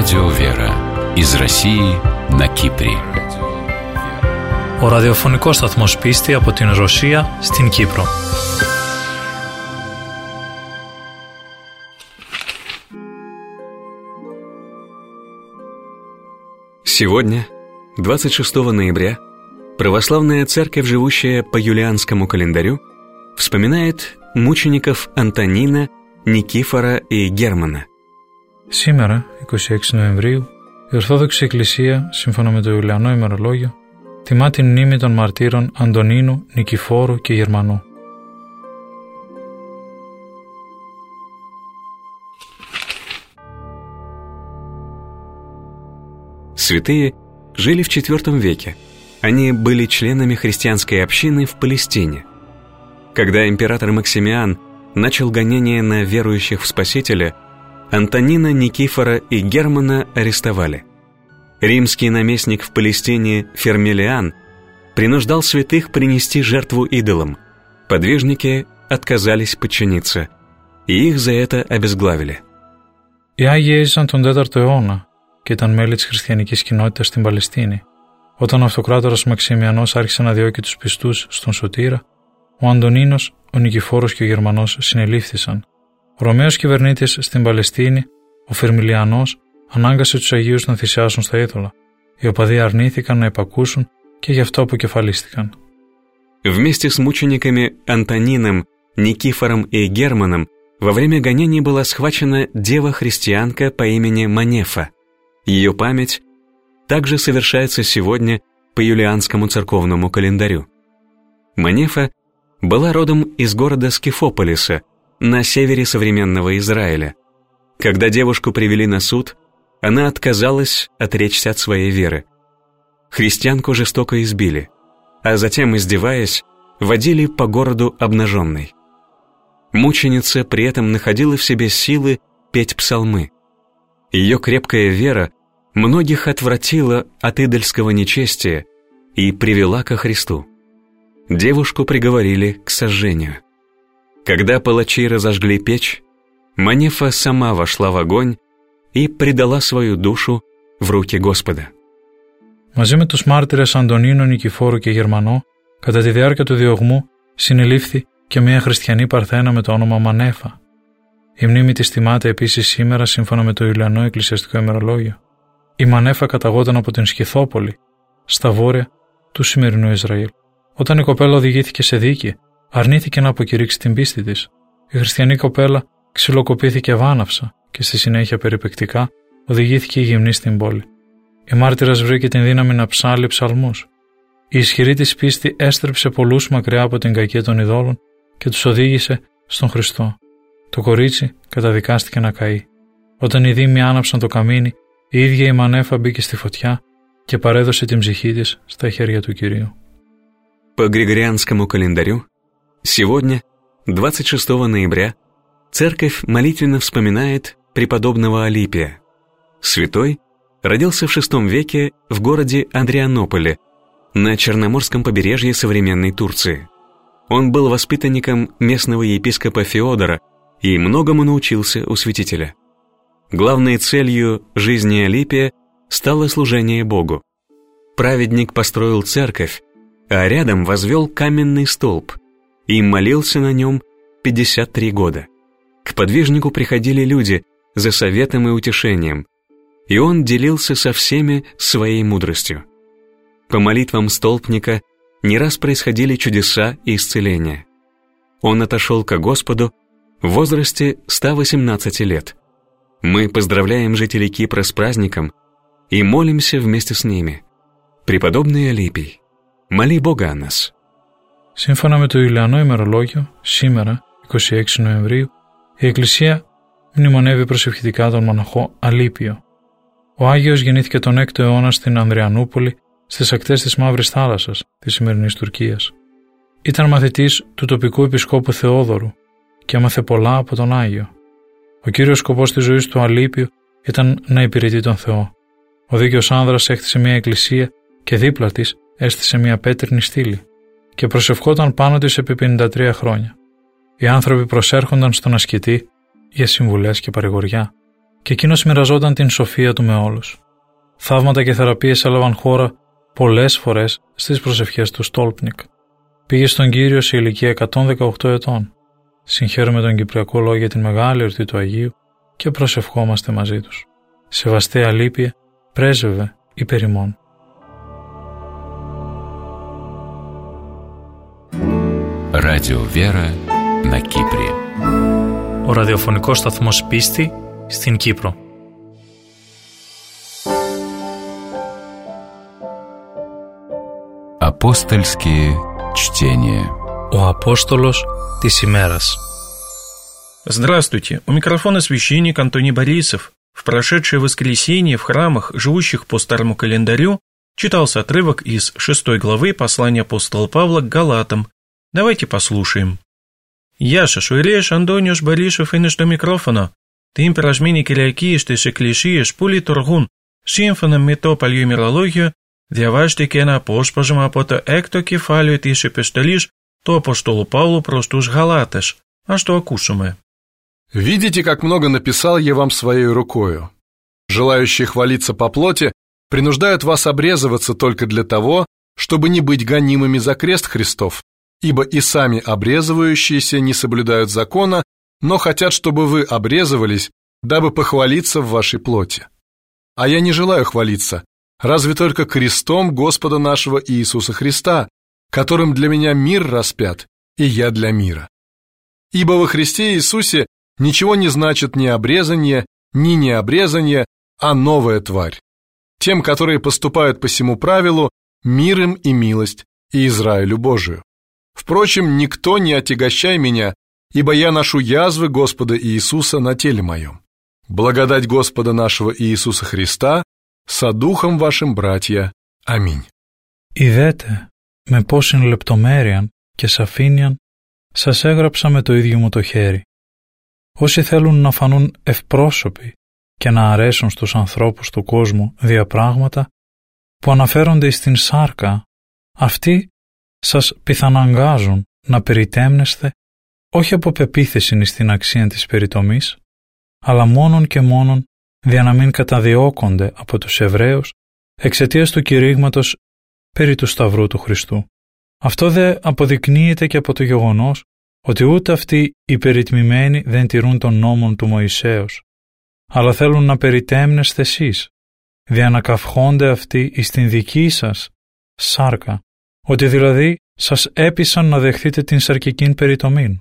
Радио Вера из России на Κύπρη. Ο ραδιοφωνικός σταθμός Πίστη από την Ρωσία στην Κύπρο. Сегодня, 26 ноября, православная церковь, живущая по юлианскому календарю, вспоминает мучеников Антонина, Νικήφορα и Германа. Σήμερα, 26 Νοεμβρίου, η Ορθόδοξη Εκκλησία, σύμφωνα με το Ιουλιανό ημερολόγιο, τιμά την μνήμη των μαρτύρων Αντωνίνου, Νικηφόρου και Γερμανού. Святые жили в IV веке. Они были членами христианской общины в Палестине. Когда император Максимиан начал гонение на верующих в Спасителя, Антонина, Никифора и Германа арестовали. Римский наместник в Палестине Фермилиан принуждал святых принести жертву идолам. Подвижники отказались подчиниться, и их за это обезглавили. Οι Άγιοι έζησαν τον 4ο αιώνα και ήταν μέλη της χριστιανικής κοινότητας στην Παλαιστίνη. Όταν ο αυτοκράτορας Μαξιμιανός άρχισε να διώκει τους πιστούς στον Σωτήρα, ο Αντωνίνος, ο Νικηφόρος και ο Γερμανός συνελήφθησαν. Ο Ρωμαίος κυβερνήτης στην Παλαιστίνη, ο Φερμιλιανός, ανάγκασε τους Αγίους να θυσιάσουν στα είδωλα. Οι οπαδοί αρνήθηκαν να υπακούσουν και γι' αυτό αποκεφαλίστηκαν. Вместе с мучениками Антонином, Никифором и Германом во время гонений была схвачена дева-христианка по имени Манефа. Ее память также совершается сегодня по юлианскому церковному календарю. Манефа была родом из города Скифополиса на севере современного Израиля. Когда девушку привели на суд, она отказалась отречься от своей веры. Христианку жестоко избили, а затем, издеваясь, водили по городу обнаженной. Мученица при этом находила в себе силы петь псалмы. Ее крепкая вера многих отвратила от идольского нечестия и привела ко Христу. Девушку приговорили к сожжению. Когда палачи разожгли печь, Манефа сама вошла в огонь и предала свою душу в руки Господа. Μαζί με τους μάρτυρες Αντωνίνο, Νικηφόρου και Γερμανό, κατά τη διάρκεια του διωγμού συνελήφθη και μια χριστιανή παρθένα με το όνομα Μανέφα. Η μνήμη της τιμάται επίσης σήμερα σύμφωνα με το Ιουλιανό εκκλησιαστικό ημερολόγιο. Η Μανέφα καταγόταν από την Σκυθόπολη, στα βόρεια του σημερινού Ισραήλ. Όταν η κοπέλα οδηγήθηκε σε δίκη, αρνήθηκε να αποκηρύξει την πίστη της. Η χριστιανή κοπέλα ξυλοκοπήθηκε βάναυσα και στη συνέχεια περιπεκτικά οδηγήθηκε γυμνή στην πόλη. Η μάρτυρας βρήκε την δύναμη να ψάλει ψαλμούς. Η ισχυρή της πίστη έστρεψε πολλούς μακριά από την κακία των ειδόλων και τους οδήγησε στον Χριστό. Το κορίτσι καταδικάστηκε να καεί. Όταν οι δήμοι άναψαν το καμίνι, η ίδια η Μανέφα μπήκε στη φωτιά και παρέδωσε την ψυχή της στα χέρια του Κυρίου. По Григорианскому календарю, сегодня, 26 ноября, церковь молитвенно вспоминает преподобного Алипия. Святой родился в VI веке в городе Андрианополе на Черноморском побережье современной Турции. Он был воспитанником местного епископа Феодора и многому научился у святителя. Главной целью жизни Алипия стало служение Богу. Праведник построил церковь, а рядом возвел каменный столб и молился на нем 53 года. К подвижнику приходили люди за советом и утешением, и он делился со всеми своей мудростью. По молитвам столпника не раз происходили чудеса и исцеления. Он отошел ко Господу в возрасте 118 лет. Мы поздравляем жителей Кипра с праздником и молимся вместе с ними. Преподобный Алипий, моли Бога о нас. Σύμφωνα με το Ιουλιανό ημερολόγιο, σήμερα, 26 Νοεμβρίου, η Εκκλησία μνημονεύει προσευχητικά τον μοναχό Αλίπιο. Ο Άγιος γεννήθηκε τον 6ο αιώνα στην Ανδριανούπολη, στις ακτές της Μαύρης Θάλασσας, της σημερινής Τουρκίας. Ήταν μαθητής του τοπικού επισκόπου Θεόδωρου και έμαθε πολλά από τον Άγιο. Ο κύριος σκοπός της ζωής του Αλίπιου ήταν να υπηρετεί τον Θεό. Ο δίκαιος άνδρας έκτισε μια εκκλησία και δίπλα της έστησε μια πέτρινη στήλη και προσευχόταν πάνω της επί 53 χρόνια. Οι άνθρωποι προσέρχονταν στον ασκητή για συμβουλές και παρηγοριά. και εκείνος μοιραζόταν την σοφία του με όλους. Θαύματα και θεραπείες έλαβαν χώρα πολλές φορές στις προσευχές του Στόλπνικ. Πήγε στον Κύριο σε ηλικία 118 ετών. Συγχαίρουμε τον Κυπριακό Λόγο για την μεγάλη εορτή του Αγίου και προσευχόμαστε μαζί τους. Σεβαστέ αλήπιε, πρέσβευε υπέρ ημών. Радио Вера на Κύπρη. Ο ραδιοφωνικός σταθμός Πίστη στην Κύπρο. Апостольские чтения. Ο Απόστολος της ημέρας. Здравствуйте, у микрофона священник Антоний Борисов. В прошедшее воскресенье в храмах, живущих по старому календарю, читался отрывок из 6 главы послания апостола Павла к Галатам. Давайте послушаем. Яша шуилеш Антониош Борисов и до микрофона. Тим пражмини кирιακίες της εκκλησίας που λειτουργούν σύμφωνα με το παλιωμερολόγιο, διαβάστηκε ένα απόσπασμα από το έκτο κεφάλαιο της επιστολής του Αποστόλου Παύλου προς τους Γαλάτες. Ας το ακούσουμε. «Видите, как много написал я вам своей рукою? Желающие хвалиться по плоти принуждают вас обрезываться только для того, чтобы не быть гонимыми за крест Христов, ибо и сами обрезывающиеся не соблюдают закона, но хотят, чтобы вы обрезывались, дабы похвалиться в вашей плоти. А я не желаю хвалиться, разве только крестом Господа нашего Иисуса Христа, которым для меня мир распят, и я для мира. Ибо во Христе Иисусе ничего не значит ни обрезание, ни необрезание, а новая тварь. Тем, которые поступают по сему правилу, мир им и милость, и Израилю Божию. Впрочем, никто не отягощай меня, ибо я ношу язвы Господа Иисуса на теле моем. Благодать Господа нашего Иисуса Христа со духом вашим, братья. Аминь». Ιδέτε με πόσην λεπτομέρειαν και σαφήνιαν σας έγραψα με το ίδιο μου το χέρι. Όσοι θέλουν να φανούν ευπρόσωποι και να αρέσουν στους ανθρώπους του κόσμου διαπράγματα που αναφέρονται στην σάρκα, αυτοί σας πιθαναγκάζουν να περιτέμνεστε όχι από πεποίθηση στην αξία της περιτομής, αλλά μόνον και μόνον δια να μην καταδιώκονται από τους Εβραίους εξαιτίας του κηρύγματος περί του Σταυρού του Χριστού. Αυτό δε αποδεικνύεται και από το γεγονός ότι ούτε αυτοί οι περιτμημένοι δεν τηρούν τον νόμον του Μωυσέως, αλλά θέλουν να περιτέμνεστε εσείς, δια να καυχόνται αυτοί εις την δική σας σάρκα, ότι δηλαδή σας έπεισαν να δεχθείτε την σαρκικήν περιτομήν.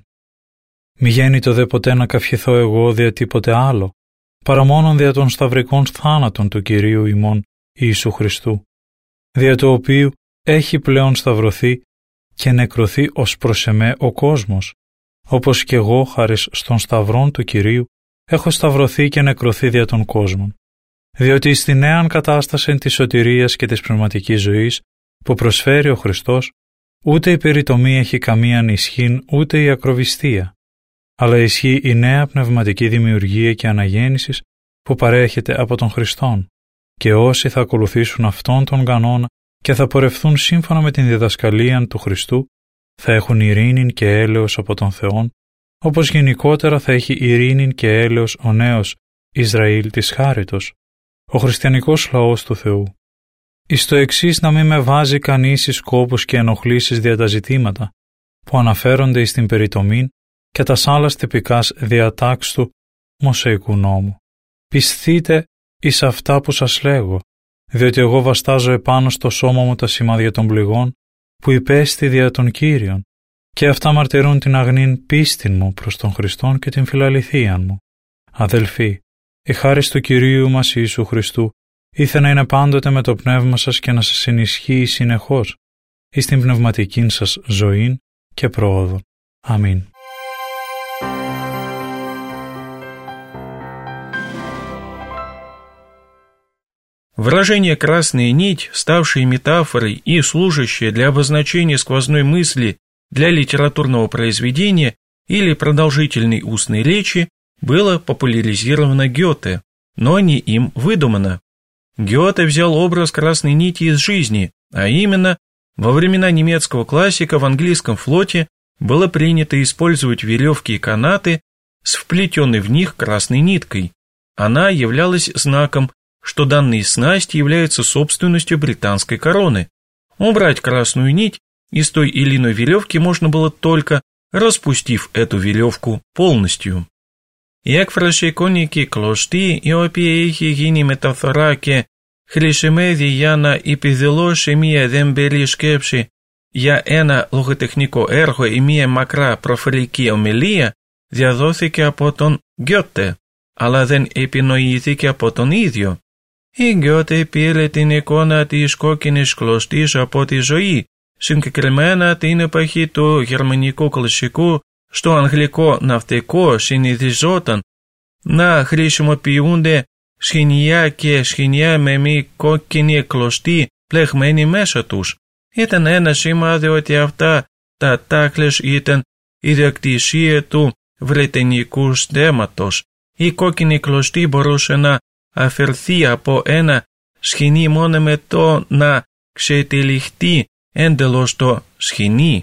Μη γέννητο δε ποτέ να καυχηθώ εγώ δια τίποτε άλλο, παρά μόνον δια των σταυρικών θάνατων του Κυρίου ημών Ιησού Χριστού, δια το οποίου έχει πλέον σταυρωθεί και νεκρωθεί ως προς εμέ ο κόσμος, όπως και εγώ χάρις στον σταυρόν του Κυρίου έχω σταυρωθεί και νεκρωθεί δια των κόσμων, διότι στη νέαν κατάσταση της σωτηρίας και της πνευματικής ζωής που προσφέρει ο Χριστός, ούτε η περιτομή έχει καμίαν ισχύν ούτε η ακροβιστία, αλλά ισχύει η νέα πνευματική δημιουργία και αναγέννησης που παρέχεται από τον Χριστόν, και όσοι θα ακολουθήσουν αυτόν τον κανόνα και θα πορευθούν σύμφωνα με την διδασκαλία του Χριστού, θα έχουν ειρήνην και έλεος από τον Θεόν, όπως γενικότερα θα έχει ειρήνην και έλεος ο νέος Ισραήλ της χάριτος, ο χριστιανικός λαός του Θεού. Εις το εξής να μην με βάζει κανείς εις σκόπους και ενοχλήσεις δια τα ζητήματα που αναφέρονται εις την περιτομήν και τας άλλας τυπικάς διατάξ του Μωσαϊκού νόμου. Πιστείτε εις αυτά που σας λέγω, διότι εγώ βαστάζω επάνω στο σώμα μου τα σημάδια των πληγών που υπέστη δια των Κύριων, και αυτά μαρτυρούν την αγνήν πίστην μου προς τον Χριστόν και την φιλαληθείαν μου. Αδελφοί, η χάρις του Κυρίου μας Ιησού Χριστού ήθε να είναι πάντοτε με το πνεύμα σας και να σας ενισχύει συνεχώς εις την πνευματική σας ζωήν και πρόοδο. Αμήν. Выражение «красная нить», ставшее метафорой и служащее для обозначения сквозной мысли для литературного произведения или продолжительной устной речи, было популяризировано Гёте, но не им выдумано. Гёте взял образ красной нити из жизни, а именно, во времена немецкого классика в английском флоте было принято использовать веревки и канаты с вплетенной в них красной ниткой. Она являлась знаком, что данные снасти являются собственностью британской короны. Убрать красную нить из той или иной веревки можно было только распустив эту веревку полностью. Як фрашиконики клошти и опиехи гини метафораке хришемеди яна и пизелоши мия демберишкепши я ена логотехнико эрго и мия макра профрики омелия διαδόθηκε από τον Γκιότε, αλλά δεν επινοήθηκε από τον ίδιο. Η Γκιότε πήρε την εικόνα της κόκκινης κλωστής από τη ζωή, συγκεκριμένα την εποχή του γερμανικού κλασικού, στο αγγλικό ναυτικό συνηθιζόταν να χρησιμοποιούνται σχοινιά και σχοινιά με μη κόκκινη κλωστή πλεγμένη μέσα τους. Ήταν ένα σημάδι ότι αυτά τα τάκλες ήταν ιδιοκτησία του βρετανικού στέματος. Η κόκκινη κλωστή μπορούσε να αφαιρθεί από ένα σχοινί μόνο με το να ξετυλιχτεί εντελώς το σχοινί.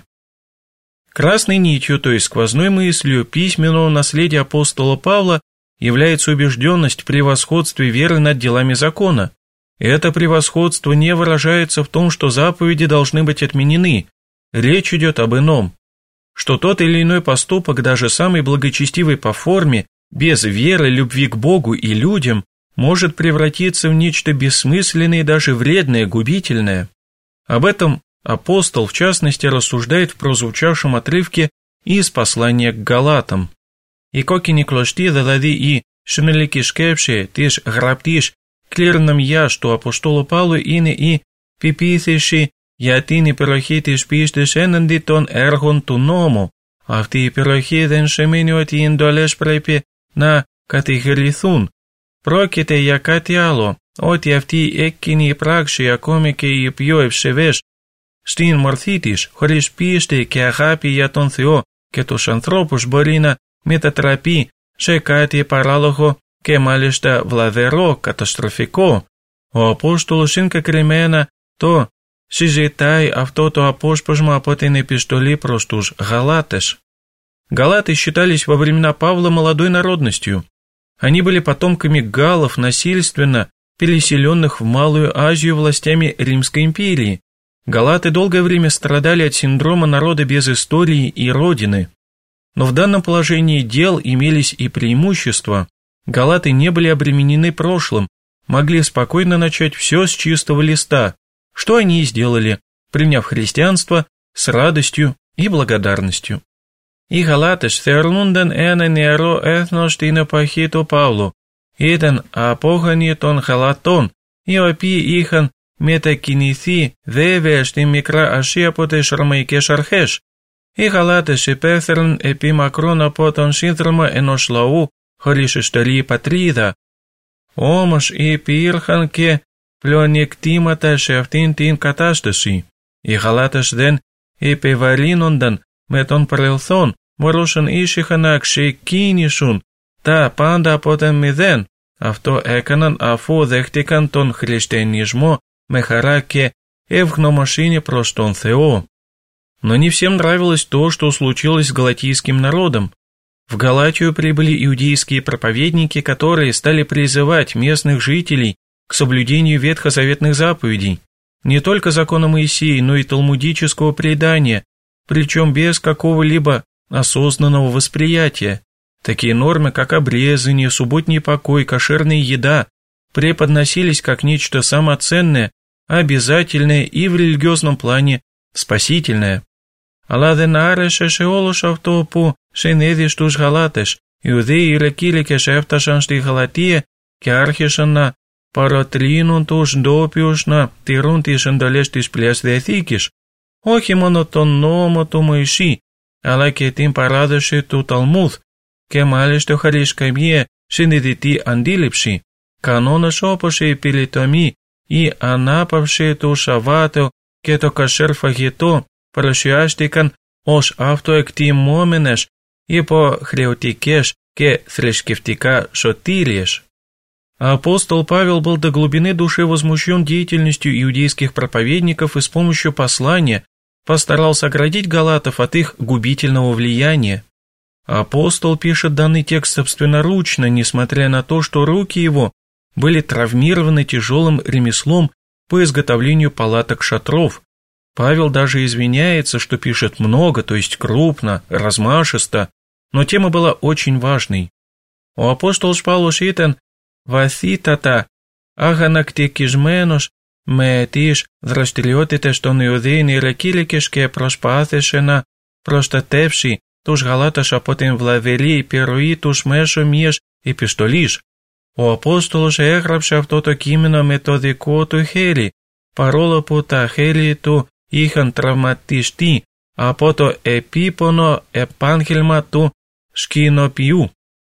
Красной нитью, то есть сквозной мыслью письменного наследия апостола Павла является убежденность в превосходстве веры над делами закона. Это превосходство не выражается в том, что заповеди должны быть отменены. Речь идет об ином. Что тот или иной поступок, даже самый благочестивый по форме, без веры, любви к Богу и людям, может превратиться в нечто бессмысленное и даже вредное, губительное. Об этом апостол, в частности, рассуждает в прозвучавшем отрывке из послания к Галатам. «И кокини клошти дадади и шмеликишкепши тиш граптиш клирном я, что апостолу Павлу ине и пипithиши γιατί η υπεροχή της πίστης έναντι των έργων του νόμου. Αυτή η υπεροχή δεν σημαίνει ότι οι εντολές πρέπει να κατηγορηθούν. Πρόκειται για κάτι άλλο, ότι αυτή εκείνη η πράξη, ακόμη και οι πιο ευσεβές στην μορφή της, χωρίς πίστη και αγάπη για τον Θεό και τους ανθρώπους, μπορεί να μετατραπεί σε κάτι παράλογο και μάλιστα βλαβερό, καταστροφικό. Ο Απόστολος συγκεκριμένα το συζητάει αυτό το απόσπασμα από την επιστολή προς τους Галатες. Галаты считались во времена Павла молодой народностью. Они были потомками галлов, насильственно переселенных в Малую Азию властями Римской империи. Галаты долгое время страдали от синдрома народа без истории и родины. Но в данном положении дел имелись и преимущества. Галаты не были обременены прошлым, могли спокойно начать все с чистого листа, что они и сделали, приняв христианство с радостью и благодарностью. Οι Γαλάτες θεωρούνταν ένα νεαρό έθνος στην εποχή του Παύλου. Ήταν απόγονοι των Γαλατών, οι οποίοι είχαν μετακινηθεί βέβαια στη Μικρά Ασία από τις Ρωμαϊκές αρχές. Οι Γαλάτες υπέφεραν επί μακρόν από τον σύνδρομο ενός λαού χωρίς ιστορία πατρίδα. Όμως υπήρχαν και πλεονεκτήματα σε αυτήν την κατάσταση. Οι Γαλάτες δεν επιβαρύνονταν με τον παρελθόν, μπορούσαν ήσυχα να ξεκίνησουν τα πάντα από το μηδέν. Αυτό έκαναν αφού δέχτηκαν τον χριστιανισμό με χαρά και ευγνωμοσύνη προς τον Θεό. Но не всем нравилось то, что случилось с галатийским народом. В Галатию прибыли иудейские проповедники, которые стали призывать местных жителей к соблюдению ветхозаветных заповедей, не только закона Моисея, но и талмудического предания, причем без какого-либо осознанного восприятия. Такие нормы, как обрезание, субботний покой, кошерная еда, преподносились как нечто самоценное, обязательное и в религиозном плане спасительное. Αλλά δεν άρεσε σε όλους αυτό που συνέβη στους Γαλάτες. Οι Ιουδαίοι Ιεροκήρυκες έφτασαν στη Γαλατία και άρχισαν να παροτρύνουν τους ντόπιους να τηρούν τις εντολές της Παλαιάς Διαθήκης, όχι μόνο τον νόμο του Μωυσή, αλλά και την παράδοση του Ταλμούδ και μάλιστα χωρίς καμία συνειδητή αντίληψη. Κανόνες όπως η πυρητομή, η ανάπαυση του Σαββάτου και το κασέρ φαγητό παρουσιάστηκαν ως αυτοεκτιμόμενες υποχρεωτικές και θρησκευτικά σωτήριες. Апостол Павел был до глубины души возмущен деятельностью иудейских проповедников и с помощью послания постарался оградить галатов от их губительного влияния. Апостол пишет данный текст собственноручно, несмотря на то, что руки его были травмированы тяжелым ремеслом по изготовлению палаток шатров. Павел даже извиняется, что пишет много, то есть крупно, размашисто, но тема была очень важной. Ο Απόστολος Παύλος ήταν βαθύτατα αγανακτικισμένος με τις δραστηριότητες των Ιουδαίων ιερακήρυκες και προσπάθησε να προστατεύσει τους Γαλάτας από την βλαβερή επιρροή τους μέσω μιας επιστολής. Ο Απόστολος έγραψε αυτό το κείμενο με το δικό του χέρι, παρόλο που τα χέρια του είχαν τραυματιστεί από το επίπονο επάγγελμα του σκηνοποιού.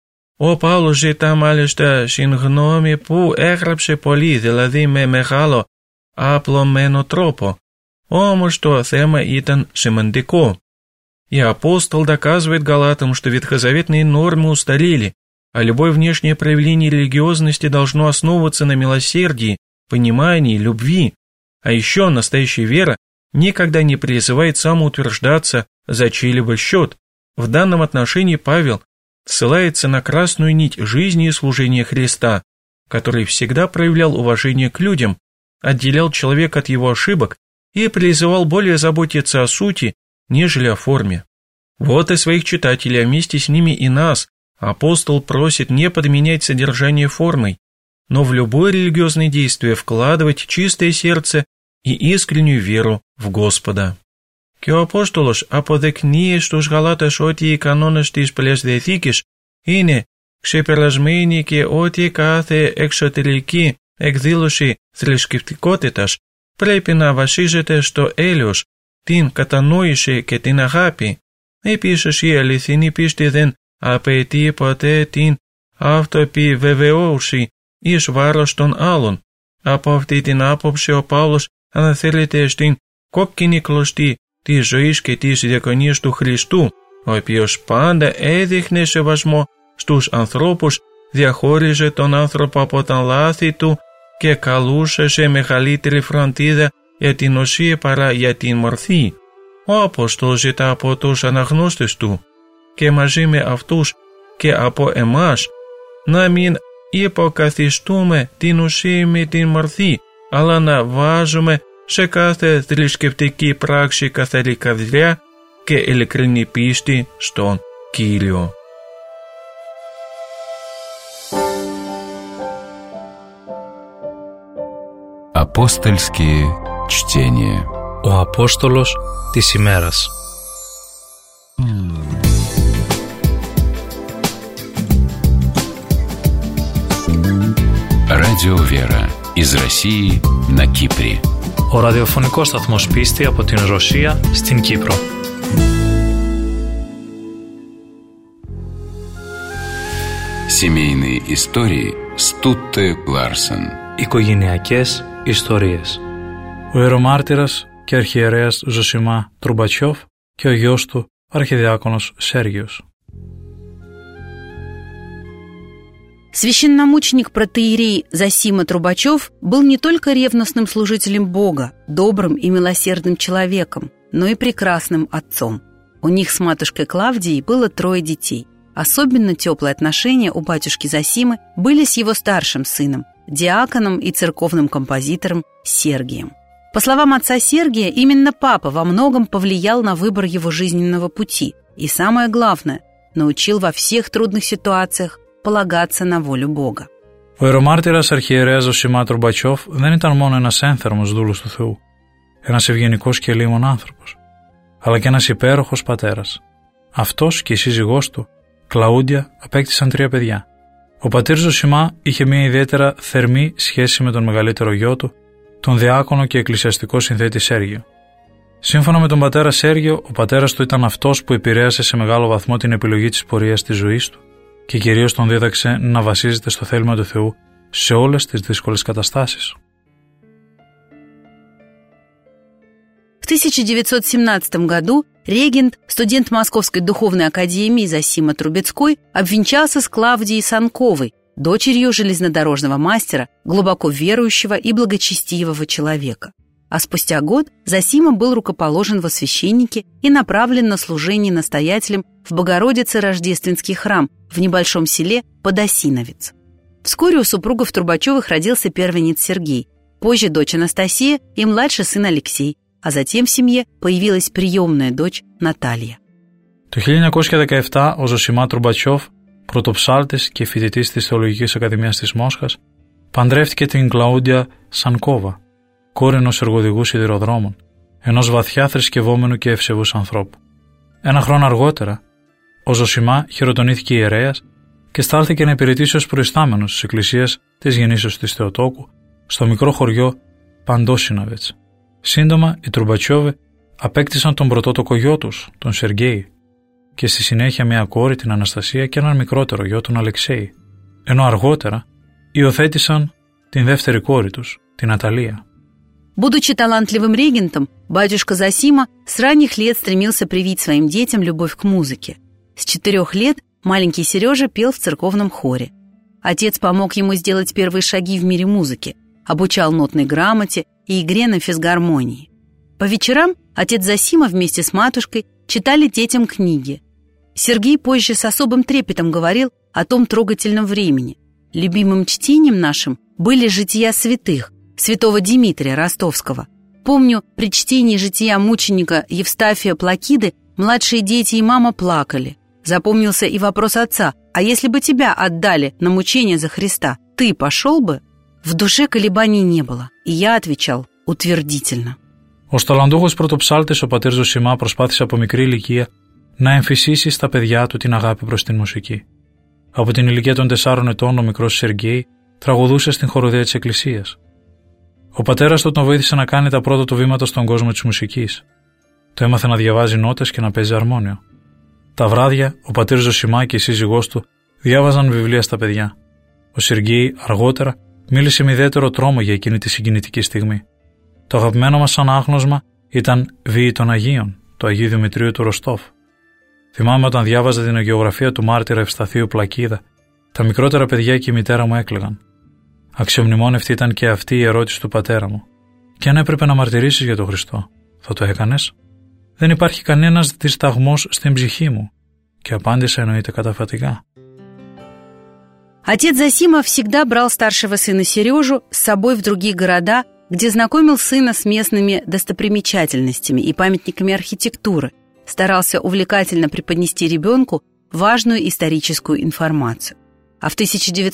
Ο Παύλος ζητά μάλιστα συγγνώμη που έγραψε πολύ, δηλαδή με μεγάλο απλωμένο τρόπο. Όμως το θέμα ήταν σημαντικό. И апостол доказывает галатам, что ветхозаветные нормы устарели, а любое внешнее проявление религиозности должно основываться на милосердии, понимании, любви. А еще настоящая вера никогда не призывает самоутверждаться за чей-либо счет. В данном отношении Павел ссылается на красную нить жизни и служения Христа, который всегда проявлял уважение к людям, отделял человека от его ошибок и призывал более заботиться о сути, нежели о форме. Вот и своих читателей, а вместе с ними и нас, апостол просит не подменять содержание формой, но в любое религиозное действие вкладывать чистое сердце и искреннюю веру в Господа. Και ο Απόστολος αποδεικνύει στους Γαλάτες ότι οι κανόνες της Παλαιάς Διαθήκης είναι ξεπερασμένοι και ότι κάθε εξωτερική εκδήλωση θρησκευτικότητας πρέπει να βασίζεται στο έλεος, την κατανόηση και την αγάπη. Επίσης η αληθινή πίστη δεν απαιτεί ποτέ την αυτοεπιβεβαίωση εις βάρος των άλλων. Από αυτή την άποψη ο Παύλος αναφέρεται στην κόκκινη κλωστή της ζωής και της διακονίας του Χριστού, ο οποίος πάντα έδειχνε σεβασμό στους ανθρώπους, διαχώριζε τον άνθρωπο από τα λάθη του και καλούσε σε μεγαλύτερη φροντίδα για την ουσία παρά για την μορφή. Ο Απόστολος ζητά από τους αναγνώστες του και μαζί με αυτούς και από εμάς να μην υποκαθιστούμε την ουσία με την μορφή, αλλά να βάζουμε σε κάθε θρησκευτική πράξη καθαρή καρδιά και ειλικρινή πίστη στον Κύριο. Апостольские чтения. Ο Απόστολος της ημέρας. Радио Вера из России на Кипре. Ο ραδιοφωνικός σταθμός πίστη από την Ρωσία στην Κύπρο. Семейные истории с Тутте Ларсен. Οικογενειακές ιστορίες. Ο ιερομάρτυρας και αρχιερέας Ζωσιμά Τρουμπατσόφ και ο γιος του αρχιδιάκονος Σέργιος. Священномученик протоиерей Зосима Трубачев был не только ревностным служителем Бога, добрым и милосердным человеком, но и прекрасным отцом. У них с матушкой Клавдией было 3 детей. Особенно теплые отношения у батюшки Зосимы были с его старшим сыном, диаконом и церковным композитором Сергием. По словам отца Сергия, именно папа во многом повлиял на выбор его жизненного пути и, самое главное, научил во всех трудных ситуациях полагаться на волю Бога. Ο ιερομάρτυρας αρχιερέας Ζωσιμά Τρουμπατσόφ δεν ήταν μόνο ένας ένθερμος δούλος του Θεού, ένας ευγενικός και λίμων άνθρωπος, αλλά και ένας υπέροχος πατέρας. Αυτός και η σύζυγός του, Κλαούντια, απέκτησαν 3 παιδιά. Ο πατήρ Ζωσιμά είχε μια ιδιαίτερα θερμή σχέση με τον μεγαλύτερο γιο του, τον διάκονο και εκκλησιαστικό συνθέτη Σέργιο. Σύμφωνα με τον πατέρα Σέργιο, ο πατέρας του ήταν αυτός που επηρέασε σε μεγάλο βαθμό την επιλογή της πορείας της ζωής του και κυρίως τον δίδαξε να βασίζεται στο θέλημα του Θεού σε όλες τις δύσκολες καταστάσεις. В 1917 году регент, студент Московской духовной академии Зосима Трубецкой, обвенчался с Клавдией Санковой, дочерью железнодорожного мастера, глубоко верующего и благочестивого человека. а спустя год Зосима был рукоположен во священники и направлен на служение настоятелем в Богородице-Рождественский храм в небольшом селе Подосиновец. Вскоре у супругов Трубачевых родился первенец Сергей, позже дочь Анастасия и младший сын Алексей, а затем в семье появилась приемная дочь Наталья. Το 1917 ο Ζωσιμά Τρουμπατσόφ, πρωτοψάλτης και φοιτητής της Θεολογικής Ακαδημίας της Μόσχας, παντρεύτηκε την Κλαούντια Σανκόβα, κόρη ενός εργοδηγού σιδηροδρόμων, ενός βαθιά θρησκευόμενου και ευσεβούς ανθρώπου. Ένα χρόνο αργότερα, ο Ζωσιμά χειροτονήθηκε ιερέας και στάλθηκε να υπηρετήσει ως προϊστάμενος της εκκλησίας της Γεννήσεως της Θεοτόκου στο μικρό χωριό Παντόσιναβετς. Σύντομα, οι Τρουμπατσόβοι απέκτησαν τον πρωτότοκο γιο τους, τον Σεργέη, και στη συνέχεια μια κόρη, την Αναστασία, και έναν μικρότερο γιο, τον Αλεξέη, ενώ αργότερα υιοθέτησαν την δεύτερη κόρη τους, την Αταλία. Будучи талантливым регентом, батюшка Зосима с ранних лет стремился привить своим детям любовь к музыке. С 4 лет маленький Сережа пел в церковном хоре. Отец помог ему сделать первые шаги в мире музыки, обучал нотной грамоте и игре на физгармонии. По вечерам отец Зосима вместе с матушкой читали детям книги. Сергей позже с особым трепетом говорил о том трогательном времени. Любимым чтением нашим были жития святых, святого Димитрия Ростовского. Помню, при чтении жития мученика Евстафия Плакиды младшие дети и мама плакали. Запомнился и вопрос отца: «А если бы тебя отдали на мучение за Христа, ты пошел бы?» В душе колебаний не было, и я отвечал утвердительно. Ο ταλαντούχος πρωτοψάλτης, ο πατέρ Ζωσιμά, προσπάθησε από μικρή ηλικία να εμφυσίσει στα παιδιά του την αγάπη προς την μουσική. Από την ηλικία των 4 ετών, ο μικρός Σεργέη τραγουδούσε στην χοροδία της εκκλησίας. Ο πατέρας του τον βοήθησε να κάνει τα πρώτα του βήματα στον κόσμο της μουσικής. Το έμαθε να διαβάζει νότες και να παίζει αρμόνιο. Τα βράδια, ο πατέρ Ζωσιμά και η σύζυγός του διάβαζαν βιβλία στα παιδιά. Ο Σεργέη αργότερα μίλησε με ιδιαίτερο τρόμο για εκείνη τη συγκινητική στιγμή. Το αγαπημένο μας ανάγνωσμα ήταν «Βίοι των Αγίων», του Αγίου Δημητρίου του Ροστόφ. Θυμάμαι όταν διάβαζα την αγιογραφία του μάρτυρα Ευσταθίου Πλακίδα, τα μικρότερα παιδιά και η μητέρα μου έκλαιγαν. Αξιομνημόνευτη ήταν και αυτή η ερώτηση του πατέρα μου. «Και αν έπρεπε να μαρτυρήσεις για τον Χριστό, θα το έκανες?» «Δεν υπάρχει κανένας δισταγμός στην ψυχή μου», και απάντησα εννοείται καταφατικά. Отец Зосима всегда брал старшего сына Сережу с собой в другие города, где знакомил сына с местными достопримечательностями и памятниками архитектуры, старался увлекательно преподнести ребенку важную историческую информацию. А в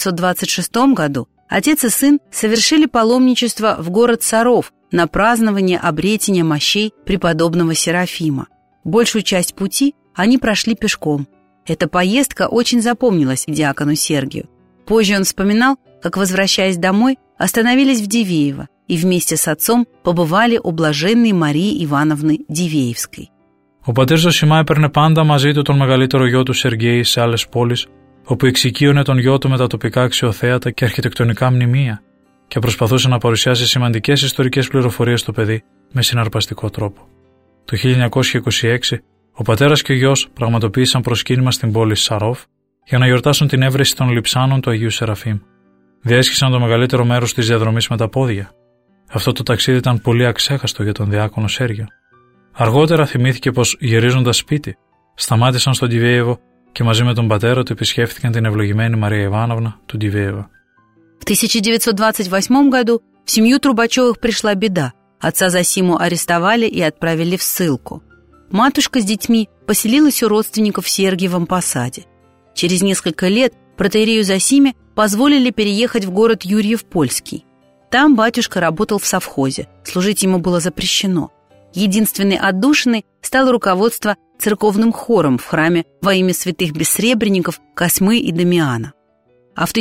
1926 году отец и сын совершили паломничество в город Саров на празднование обретения мощей преподобного Серафима. Большую часть пути они прошли пешком. Эта поездка очень запомнилась диакону Сергию. Позже он вспоминал, как, возвращаясь домой, остановились в Дивеево и вместе с отцом побывали у блаженной Марии Ивановны Дивеевской. Ο πατέρ Ζωσιμά έπαιρνε πάντα μαζί του τον μεγαλύτερο γιο του Σεργέη σε άλλες πόλεις, όπου εξοικείωνε τον γιο του με τα τοπικά αξιοθέατα και αρχιτεκτονικά μνημεία και προσπαθούσε να παρουσιάσει σημαντικές ιστορικές πληροφορίες στο παιδί με συναρπαστικό τρόπο. Το 1926, ο πατέρας και ο γιος πραγματοποίησαν προσκύνημα στην πόλη Σαρόφ για να γιορτάσουν την έβρεση των λειψάνων του Αγίου Σεραφείμ. Διέσχισαν το μεγαλύτερο μέρος της διαδρομής με τα πόδια. Αυτό το ταξίδι ήταν πολύ αξέχαστο για τον διάκονο Σέργιο. Αργότερα θυμήθηκε πως γυρίζοντας σπίτι, σταμάτησαν στον Ντιβέεβο και μαζί με τον πατέρα του επισκέφθηκαν την ευλογημένη Μαρία Ивановна του Ντιβέεβα. В 1928 году в семью Трубачевых пришла беда. Отца Зосиму арестовали и отправили в ссылку. Матушка с детьми поселилась у родственников в Сергиевом Посаде. Через несколько лет протоиерею Зосиме позволили переехать в город Юрьев-Польский. Там батюшка работал в совхозе, служить ему было запрещено. Единственной отдушиной стало руководство церковным хором в храме во имя святых бессребренников Косьмы и Дамиана. А в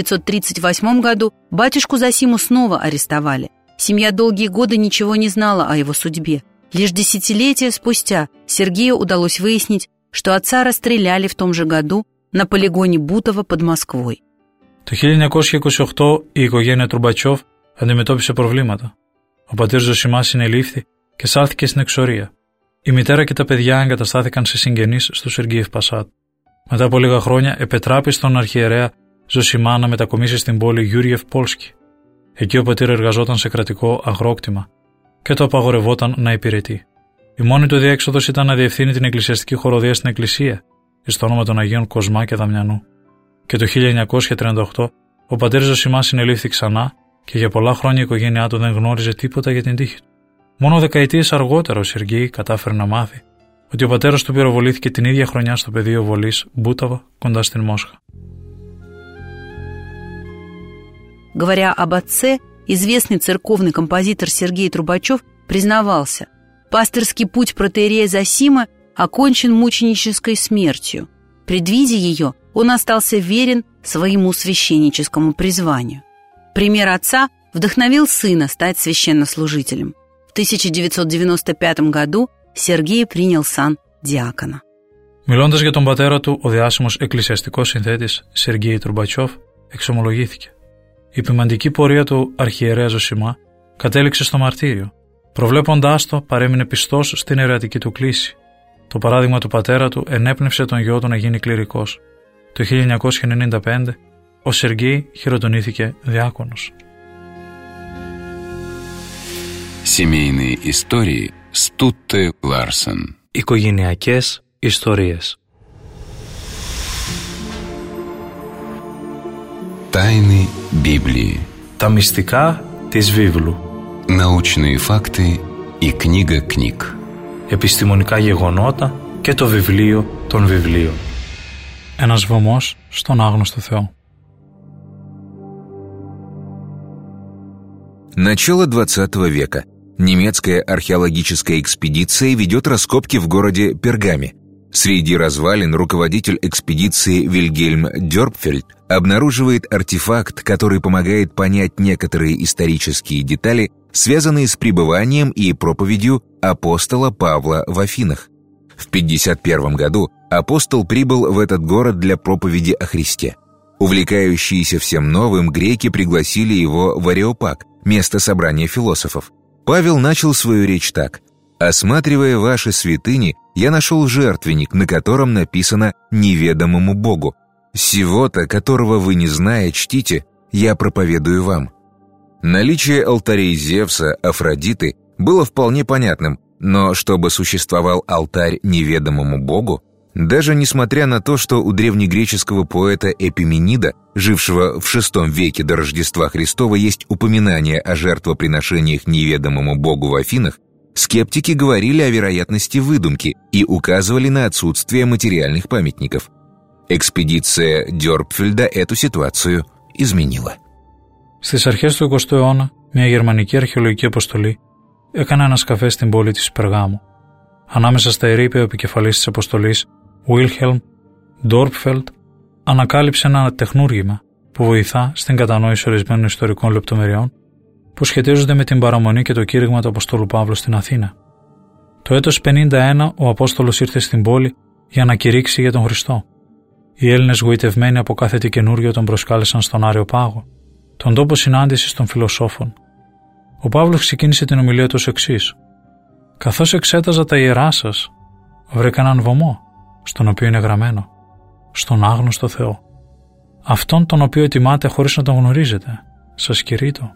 1938 году батюшку Зосиму снова арестовали. Семья долгие годы ничего не знала о его судьбе. Лишь десятилетия спустя Сергею удалось выяснить, что отца расстреляли в том же году на полигоне Бутово под Москвой. Το 1928 η οικογένεια Τρουμπατσόφ αντιμετώπισε προβλήματα. Ο πατέρ Ζωσιμά συνελήφθη και σάλθηκε στην εξορία. Η μητέρα και τα παιδιά εγκαταστάθηκαν σε συγγενείς στο Σεργίευ Πασάτ. Μετά από λίγα χρόνια επετράπη στον αρχιερέα Ζωσιμά να μετακομίσει στην πόλη Γιούριεφ Πόλσκι. Εκεί ο πατήρ εργαζόταν σε κρατικό αγρόκτημα. και το απαγορευόταν να υπηρετεί. Η μόνη του διέξοδος ήταν να διευθύνει την εκκλησιαστική χοροδία στην εκκλησία, εις το όνομα των Αγίων Κοσμά και Δαμιανού. Και το 1938 ο πατέρας Ζωσιμάς συνελήφθη ξανά και για πολλά χρόνια η οικογένειά του δεν γνώριζε τίποτα για την τύχη του. Μόνο δεκαετίες αργότερα ο Σεργέη κατάφερε να μάθει ότι ο πατέρας του πυροβολήθηκε την ίδια χρονιά στο πεδίο βολής Μπούταβα κοντά στην Μόσχα. Говоря об отце, известный церковный композитор Сергей Трубачев признавался: «Пастырский путь протоиерея Зосима окончен мученической смертью. Предвидя ее, он остался верен своему священническому призванию». Пример отца вдохновил сына стать священнослужителем. В 1995 году Сергей принял сан диакона. Μιλώντας για τον πατέρα του, ο διάσημος εκκλησιαστικός συνθέτης Σεργέη Τρουμπατσόφ εξομολογήθηκε. Η ποιμαντική πορεία του αρχιερέα Ζωσιμά κατέληξε στο μαρτύριο. Προβλέποντάς το, παρέμεινε πιστός στην αιρετική του κλίση. Το παράδειγμα του πατέρα του ενέπνευσε τον γιο του να γίνει κληρικός. Το 1995 ο Σεργέη χειροτονήθηκε διάκονος. Семейные истории с Тутте Ларсен. Οικογενειακές ιστορίες. Тайны Библии. Τα μυστικά της βίβλου. Научные факты и книга книг. Επιστημονικά γεγονότα και το βιβλίο των βιβλίων. Ένας βωμός στον άγνωστο Θεό. Начало XX века. Немецкая археологическая экспедиция ведет раскопки в городе Пергаме. Среди развалин руководитель экспедиции Вильгельм Дёрпфельд обнаруживает артефакт, который помогает понять некоторые исторические детали, связанные с пребыванием и проповедью апостола Павла в Афинах. В 1951 году апостол прибыл в этот город для проповеди о Христе. Увлекающиеся всем новым, греки пригласили его в Ареопаг, место собрания философов. Павел начал свою речь так: «Осматривая ваши святыни, я нашел жертвенник, на котором написано «неведомому Богу». Сего-то, которого вы не зная, чтите, я проповедую вам». Наличие алтарей Зевса, Афродиты было вполне понятным, но чтобы существовал алтарь неведомому Богу, даже несмотря на то, что у древнегреческого поэта Эпименида, жившего в VI веке до Рождества Христова, есть упоминание о жертвоприношениях неведомому Богу в Афинах, скептики говорили о вероятности выдумки и указывали на отсутствие материальных памятников. Экспедиция Дёрпфельда эту ситуацию изменила. Στις αρχές του 20ου αιώνα, μια γερμανική αρχαιολογική αποστολή έκανε ανασκαφές στην πόλη της Περγάμου. Ανάμεσα στα ερείπια, ο επικεφαλής της αποστολής, Wilhelm Dörpfeld, ανακάλυψε ένα τεχνούργημα που βοηθά στην κατανόηση ορισμένων ιστορικών λεπτομεριών που σχετίζονται με την παραμονή και το κήρυγμα του Αποστόλου Παύλου στην Αθήνα. Το έτος 51 ο Απόστολος ήρθε στην πόλη για να κηρύξει για τον Χριστό. Οι Έλληνες, γοητευμένοι από κάθε τι καινούριο, τον προσκάλεσαν στον Άρεο Πάγο, τον τόπο συνάντησης των φιλοσόφων. Ο Παύλος ξεκίνησε την ομιλία του ως εξής: «Καθώς εξέταζα τα ιερά σας, βρήκα έναν βωμό, στον οποίο είναι γραμμένο, στον άγνωστο Θεό. Αυτόν τον οποίο ετιμάτε χωρίς να τον γνωρίζετε, σας κηρύττω».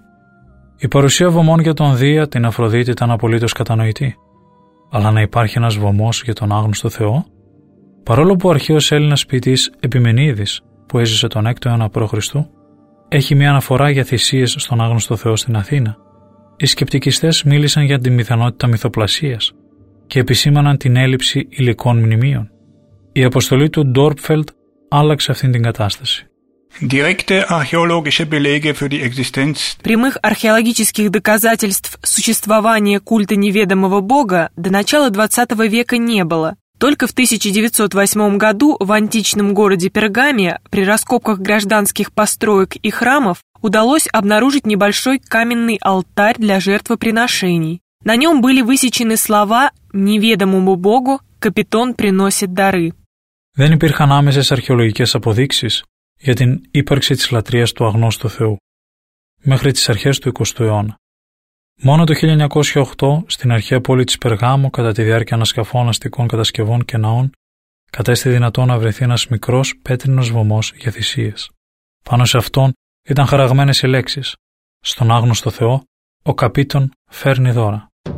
Η παρουσία βωμών για τον Δία, την Αφροδίτη, ήταν απολύτως κατανοητή. Αλλά να υπάρχει ένας βωμός για τον άγνωστο Θεό, παρόλο που ο αρχαίος Έλληνας ποιητής Επιμενίδης, που έζησε τον 6ο αιώνα π.Χ., έχει μια αναφορά για θυσίες στον άγνωστο Θεό στην Αθήνα, οι σκεπτικιστές μίλησαν για την πιθανότητα μυθοπλασίας και επισήμαναν την έλλειψη υλικών μνημείων. Η αποστολή του Dörpfeld άλλαξε αυτήν την κατάσταση. Прямых археологических доказательств существования культа неведомого бога до начала XX века не было. Только в 1908 году в античном городе Пергаме при раскопках гражданских построек и храмов удалось обнаружить небольшой каменный алтарь для жертвоприношений. На нем были высечены слова «Неведомому богу Капитон приносит дары». Δεν υπήρχαν άμεσες αρχαιολογικές αποδείξεις για την ύπαρξη της λατρείας του αγνώστου Θεού μέχρι τις αρχές του 20ου αιώνα. Μόνο το 1908, στην αρχαία πόλη της Περγάμου, κατά τη διάρκεια ανασκαφών αστικών κατασκευών και ναών, κατέστη δυνατό να βρεθεί ένας μικρός πέτρινος βωμός για θυσίες. Πάνω σε αυτόν ήταν χαραγμένες οι λέξεις: «Στον άγνωστο Θεό, ο Καπίτον φέρνει δώρα».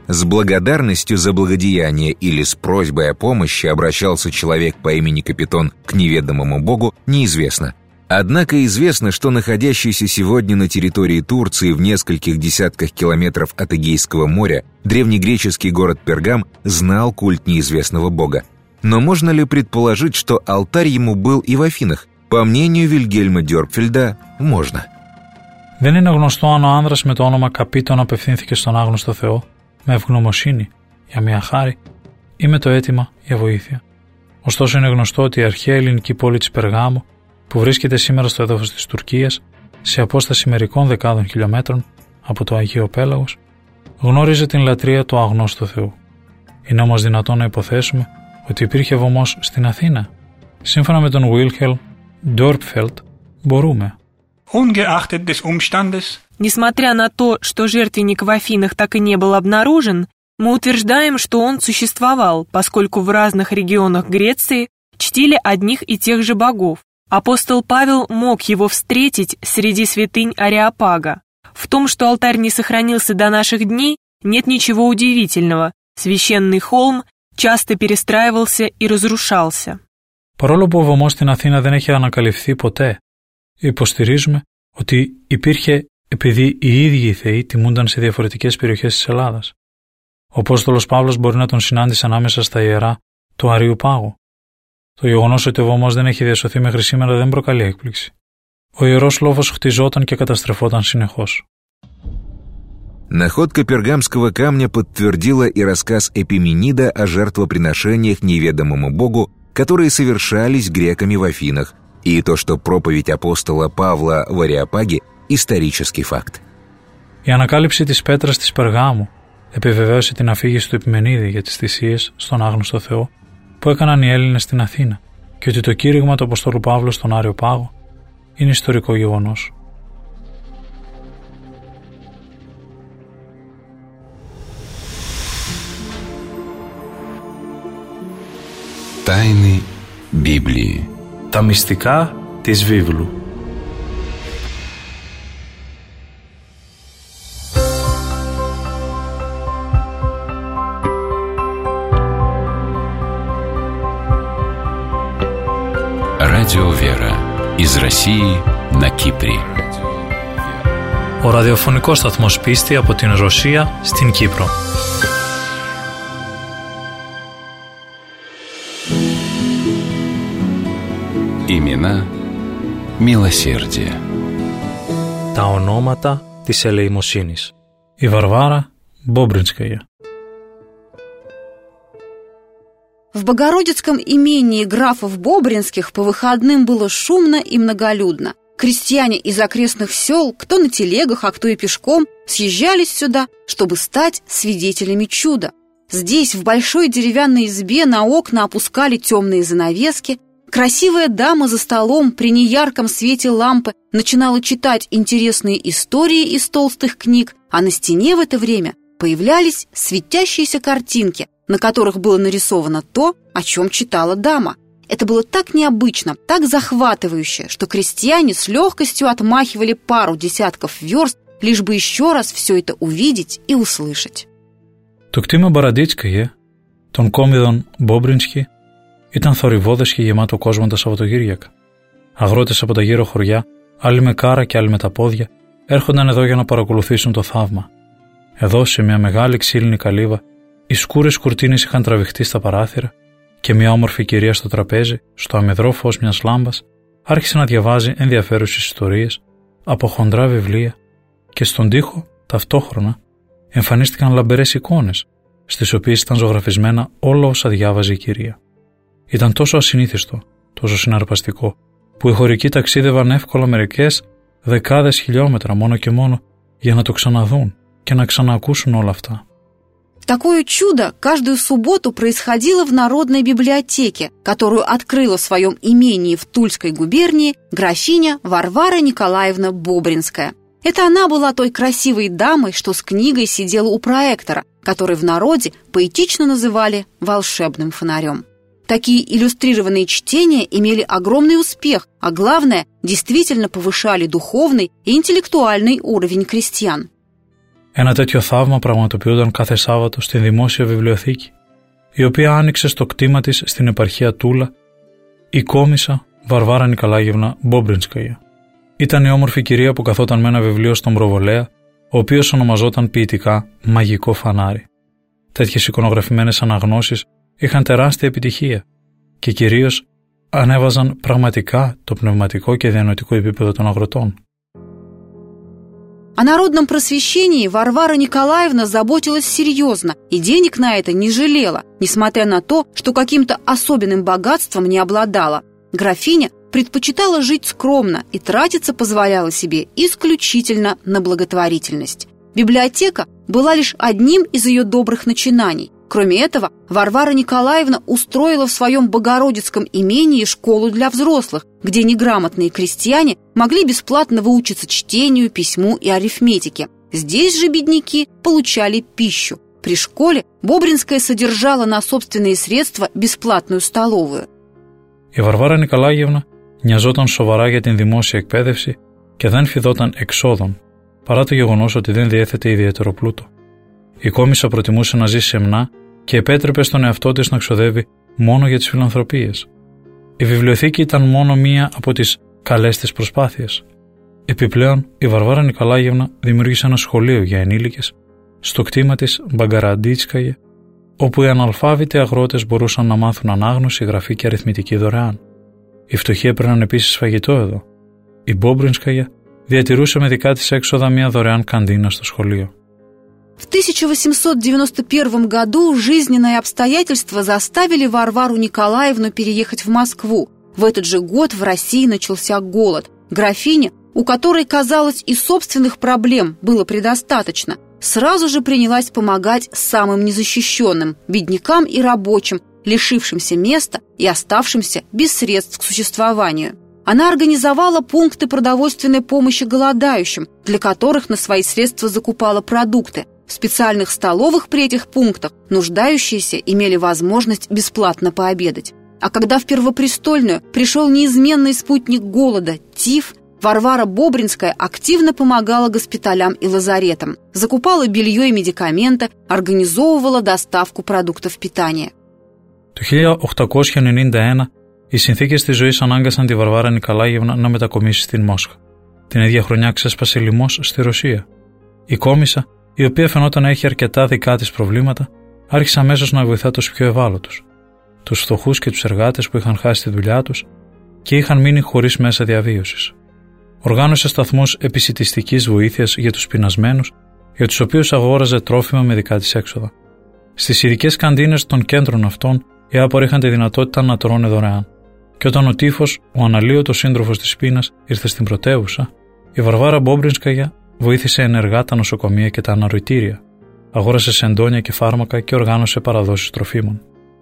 С благодарностью за благодеяние или с просьбой о помощи обращался человек по имени Капитон к неведомому богу, неизвестно. Однако известно, что находящийся сегодня на территории Турции в нескольких десятках километров от Эгейского моря древнегреческий город Пергам знал культ неизвестного бога. Но можно ли предположить, что алтарь ему был и в Афинах? По мнению Вильгельма Дёрпфельда, можно. Δεν είναι γνωστό αν ο άνδρας με το όνομα Καπίτον απευθύνθηκε στον άγνωστο Θεό με ευγνωμοσύνη για μια χάρη ή με το αίτημα για βοήθεια. Ωστόσο είναι γνωστό ότι η αρχαία ελληνική πόλη της Περγάμου, που βρίσκεται σήμερα στο έδαφος της Τουρκίας, σε απόσταση μερικών δεκάδων χιλιόμετρων από το Αγίο Πέλαγος, γνώριζε την λατρεία του αγνώστου Θεού. Είναι όμως δυνατόν να υποθέσουμε ότι υπήρχε βωμός στην Αθήνα? Σύμφωνα με τον Wilhelm Dörpfeld, μπορούμε. Несмотря на то, что жертвенник в Афинах так и не был обнаружен, мы утверждаем, что он существовал, поскольку в разных регионах Греции чтили одних и тех же богов. Апостол Павел мог его встретить среди святынь Ареопага. В том, что алтарь не сохранился до наших дней, нет ничего удивительного. Священный холм часто перестраивался и разрушался. Παρόλο που ο βωμός στην Αθήνα δεν έχει ανακαλυφθεί ποτέ, υποστηρίζουμε ότι υπήρχε επειδή οι ίδιοι οι θεοί τιμούνταν σε διαφορετικές περιοχές της Ελλάδας. Ο Απόστολος Παύλος μπορεί να τον συνάντησε ανάμεσα στα ιερά του Αρείου Πάγου. Το γεγονός ότι ο βωμός δεν έχει διασωθεί μέχρι σήμερα δεν προκαλεί έκπληξη. Ο Ιερός Λόφος χτιζόταν και καταστρεφόταν συνεχώς. Находка пергамского камня подтвердила и рассказ Эпименида о жертвоприношениях неведомому богу, которые совершались греками в Афинах, и то, что проповедь апостола Павла в Ареопаге – исторический факт. Η ανακάλυψη της πέτρας της Περγάμου επιβεβαίωσε την αφήγηση του Επιμενίδη για τις θυσίες στον άγνωστο Θεό που έκαναν οι Έλληνες στην Αθήνα και ότι το κήρυγμα του Αποστόλου Παύλου στον Άριο Πάγο είναι ιστορικό γεγονός. Τάινοι Біблії. Τα μυστικά της βίβλου. Радио Вера. Из России на Кипре. Ο ραδιοφωνικός σταθμός Πίστη από την Ρωσία στην Κύπρο. Имена Μилосердия. Τα ονόματα της ελεημοσύνης. Η Βαρβάρα Μπόμπρινσκая. В Богородицком имении графов Бобринских по выходным было шумно и многолюдно. Крестьяне из окрестных сел, кто на телегах, а кто и пешком, съезжались сюда, чтобы стать свидетелями чуда. Здесь, в большой деревянной избе, на окна опускали темные занавески. Красивая дама за столом при неярком свете лампы начинала читать интересные истории из толстых книг, а на стене в это время появлялись светящиеся картинки, на которых было нарисовано то, о чем читала дама. Это было так необычно, так захватывающе, что крестьяне с легкостью отмахивали пару десятков верст, лишь бы еще раз все это увидеть и услышать. Το κτήμα Μπαραντίτσκαγε των κόμιδων Μπόμπρινσκι ήταν θορυβώδες και γεμάτο κόσμο τα Σαββατοκύριακα. Αγρότες από τα γύρω χωριά, άλλοι με κάρα και άλλοι με τα πόδια, έρχονταν εδώ για να παρακολουθήσουν το θαύμα. Εδώ, σε μια μεγάλη ξύλινη καλύβα, οι σκούρες κουρτίνες είχαν τραβηχτεί στα παράθυρα και μια όμορφη κυρία στο τραπέζι, στο αμυδρό φως μιας λάμπας, άρχισε να διαβάζει ενδιαφέρουσες ιστορίες από χοντρά βιβλία και στον τοίχο, ταυτόχρονα, εμφανίστηκαν λαμπερές εικόνες, στις οποίες ήταν ζωγραφισμένα όλα όσα διάβαζε η κυρία. Ήταν τόσο ασυνήθιστο, τόσο συναρπαστικό, που οι χωρικοί ταξίδευαν εύκολα μερικές δεκάδες χιλιόμετρα μόνο και μόνο για να το ξαναδούν και να ξαναακούσουν όλα αυτά. Такое чудо каждую субботу происходило в Народной библиотеке, которую открыла в своем имении в Тульской губернии графиня Варвара Николаевна Бобринская. Это она была той красивой дамой, что с книгой сидела у проектора, который в народе поэтично называли «волшебным фонарем». Такие иллюстрированные чтения имели огромный успех, а главное, действительно повышали духовный и интеллектуальный уровень крестьян. Ένα τέτοιο θαύμα πραγματοποιούνταν κάθε Σάββατο στην δημόσια βιβλιοθήκη, η οποία άνοιξε στο κτήμα της στην επαρχία Τούλα η κόμισσα Βαρβάρα Νικολάιευνα Μπόμπρινσκαγια. Ήταν η όμορφη κυρία που καθόταν με ένα βιβλίο στον προβολέα, ο οποίος ονομαζόταν ποιητικά «Μαγικό φανάρι». Τέτοιες εικονογραφημένες αναγνώσεις είχαν τεράστια επιτυχία και κυρίως ανέβαζαν πραγματικά το πνευματικό και διανοητικό επίπεδο των αγροτών. О народном просвещении Варвара Николаевна заботилась серьезно и денег на это не жалела, несмотря на то, что каким-то особенным богатством не обладала. Графиня предпочитала жить скромно и тратиться позволяла себе исключительно на благотворительность. Библиотека была лишь одним из ее добрых начинаний. Кроме этого, Варвара Николаевна устроила в своем Богородицком имении школу для взрослых, где неграмотные крестьяне могли бесплатно выучиться чтению, письму и арифметике. Здесь же бедняки получали пищу. При школе Бобринская содержала на собственные средства бесплатную столовую. Η Βαρβάρα Νικολάιευνα νοιαζόταν σοβαρά για την δημόσια εκπαίδευση και δεν φιδόταν εξόδων, παρά το γεγονός ότι δεν διέθετε ιδιαίτερο πλούτο. Η κόμισσα προτιμούσε να ζει σεμνά και επέτρεπε στον εαυτό της να ξοδεύει μόνο για τις φιλανθρωπίες. Η βιβλιοθήκη ήταν μόνο μία από τις καλές της προσπάθειες. Επιπλέον, η Βαρβάρα Νικολάιευνα δημιούργησε ένα σχολείο για ενήλικες στο κτήμα της Μπαγκαραντίτσκαγια, όπου οι αναλφάβητοι αγρότες μπορούσαν να μάθουν ανάγνωση, γραφή και αριθμητική δωρεάν. Οι φτωχοί έπαιρναν επίσης φαγητό εδώ. Η Μπόμπρινσκαγια διατηρούσε με δικά της έξοδα μια δωρεάν καντίνα στο σχολείο. В 1891 году жизненные обстоятельства заставили Варвару Николаевну переехать в Москву. В этот же год в России начался голод. Графиня, у которой, казалось, и собственных проблем было предостаточно, сразу же принялась помогать самым незащищенным, беднякам и рабочим, лишившимся места и оставшимся без средств к существованию. Она организовала пункты продовольственной помощи голодающим, для которых на свои средства закупала продукты. В специальных столовых при этих пунктах нуждающиеся имели возможность бесплатно пообедать. А когда в Первопрестольную пришел неизменный спутник голода – тиф, Варвара Бобринская активно помогала госпиталям и лазаретам, закупала белье и медикаменты, организовывала доставку продуктов питания. Το 1891 οι συνθήκες της ζωής ανάγκασαν τη Βαρβάρα Νικολάιευνα να μετακομίσει στην Μόσχα. Την ίδια χρονιά ξέσπασε λοιμός στη Ρωσία. Η κόμισσα, η οποία φαινόταν να έχει αρκετά δικά της προβλήματα, άρχισε αμέσως να βοηθά τους πιο ευάλωτους, τους φτωχούς και τους εργάτες που είχαν χάσει τη δουλειά τους και είχαν μείνει χωρίς μέσα διαβίωσης. Οργάνωσε σταθμούς επισιτιστικής βοήθειας για τους πεινασμένους, για τους οποίους αγόραζε τρόφιμα με δικά της έξοδα. Στις ειδικές καντίνες των κέντρων αυτών, οι άποροι είχαν τη δυνατότητα να τρώνε δωρεάν. Και όταν ο τύφος, ο αναλύωτος σύντροφος της πείνας, ήρθε στην πρωτεύουσα, η Βαρβάρα Μπόμπρινσκαγια βοήθησε ενεργά τα νοσοκομεία και τα αναρροητήρια, αγόρασε σεντόνια και φάρμακα και οργάνωσε παραδόσεις τροφίμων.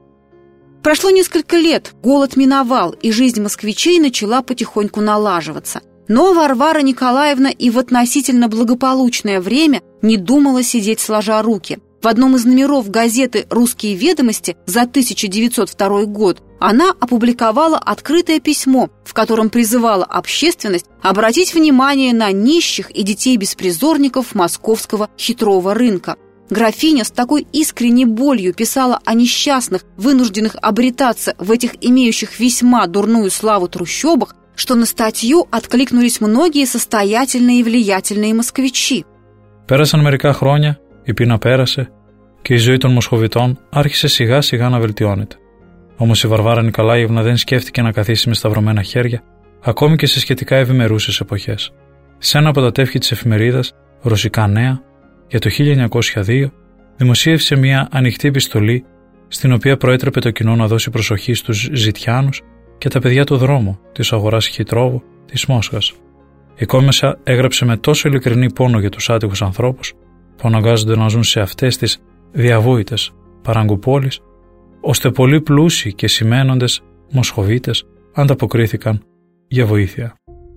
Прошло несколько лет, голод миновал, и жизнь москвичей начала потихоньку налаживаться. Но Варвара Николаевна и в относительно благополучное время не думала сидеть сложа руки. В одном из номеров газеты «Русские ведомости» за 1902 год она опубликовала открытое письмо, в котором призывала общественность обратить внимание на нищих и детей-беспризорников московского хитрого рынка. Графиня с такой искренней болью писала о несчастных, вынужденных обретаться в этих имеющих весьма дурную славу трущобах, что на статью откликнулись многие состоятельные и влиятельные москвичи. Πέρασαν μερικά χρόνια, η πείνα πέρασε και η ζωή των Μοσχοβητών άρχισε σιγά σιγά να βελτιώνεται. Όμως η Βαρβάρα Νικολάιευνα δεν σκέφτηκε να καθίσει με σταυρωμένα χέρια, ακόμη και σε σχετικά ευημερούσες εποχές. Σε ένα από τα τεύχη της εφημερίδας Ρωσικά Νέα, για το 1902, δημοσίευσε μια ανοιχτή επιστολή, στην οποία προέτρεπε το κοινό να δώσει προσοχή στους ζητιάνους και τα παιδιά του δρόμου της αγοράς Χιτρόβου της Μόσχας. Η κόμισσα έγραψε με τόσο ειλικρινή πόνο για τους άτυχους ανθρώπους που αναγκάζονται να ζουν σε αυτές τις διαβόητες παραγκουπόλεις, ώστε πολλοί πλούσιοι και σημαίνοντες Μοσχοβίτες ανταποκρίθηκαν για βοήθεια.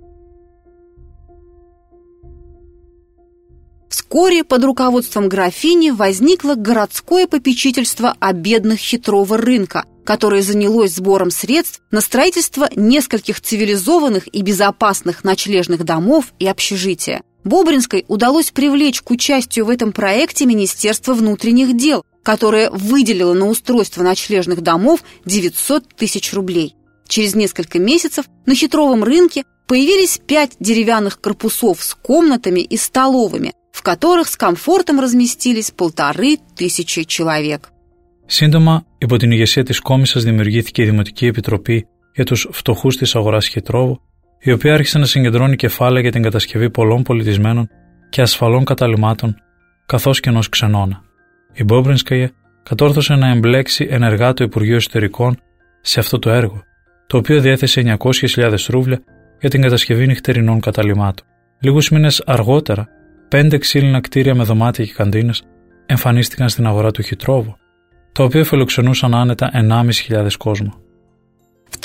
Вскоре под руководством графини возникло городское попечительство о бедных хитрого рынка, которое занялось сбором средств на строительство нескольких цивилизованных и безопасных ночлежных домов и общежития. Бобринской удалось привлечь к участию в этом проекте Министерство внутренних дел, которое выделило на устройство ночлежных домов 900 тысяч рублей. Через несколько месяцев на Хитровом рынке появились 5 деревянных корпусов с комнатами и столовыми, в которых с комфортом разместились 1500 человек. Σύντομα, υπό την ηγεσία της Κόμισσας δημιουργήθηκε η Δημοτική Επιτροπή για τους φτωχούς της αγοράς Χιτρόβου, η οποία άρχισε να συγκεντρώνει κεφάλαια για την κατασκευή πολλών πολιτισμένων και ασφαλών καταλυμάτων, καθώς και ενός ξενώνα. Η Μπόμπρινσκαγια κατόρθωσε να εμπλέξει ενεργά το Υπουργείο Εσωτερικών σε αυτό το έργο, το οποίο διέθεσε 900.000 ρούβλια για την κατασκευή νυχτερινών καταλυμάτων. Λίγους μήνες αργότερα, 5 ξύλινα κτίρια με δωμάτια και καντίνες εμφανίστηκαν στην αγορά του Χιτρόβου, τα οποία φιλοξενούσαν άνετα 1.500 κόσμο. В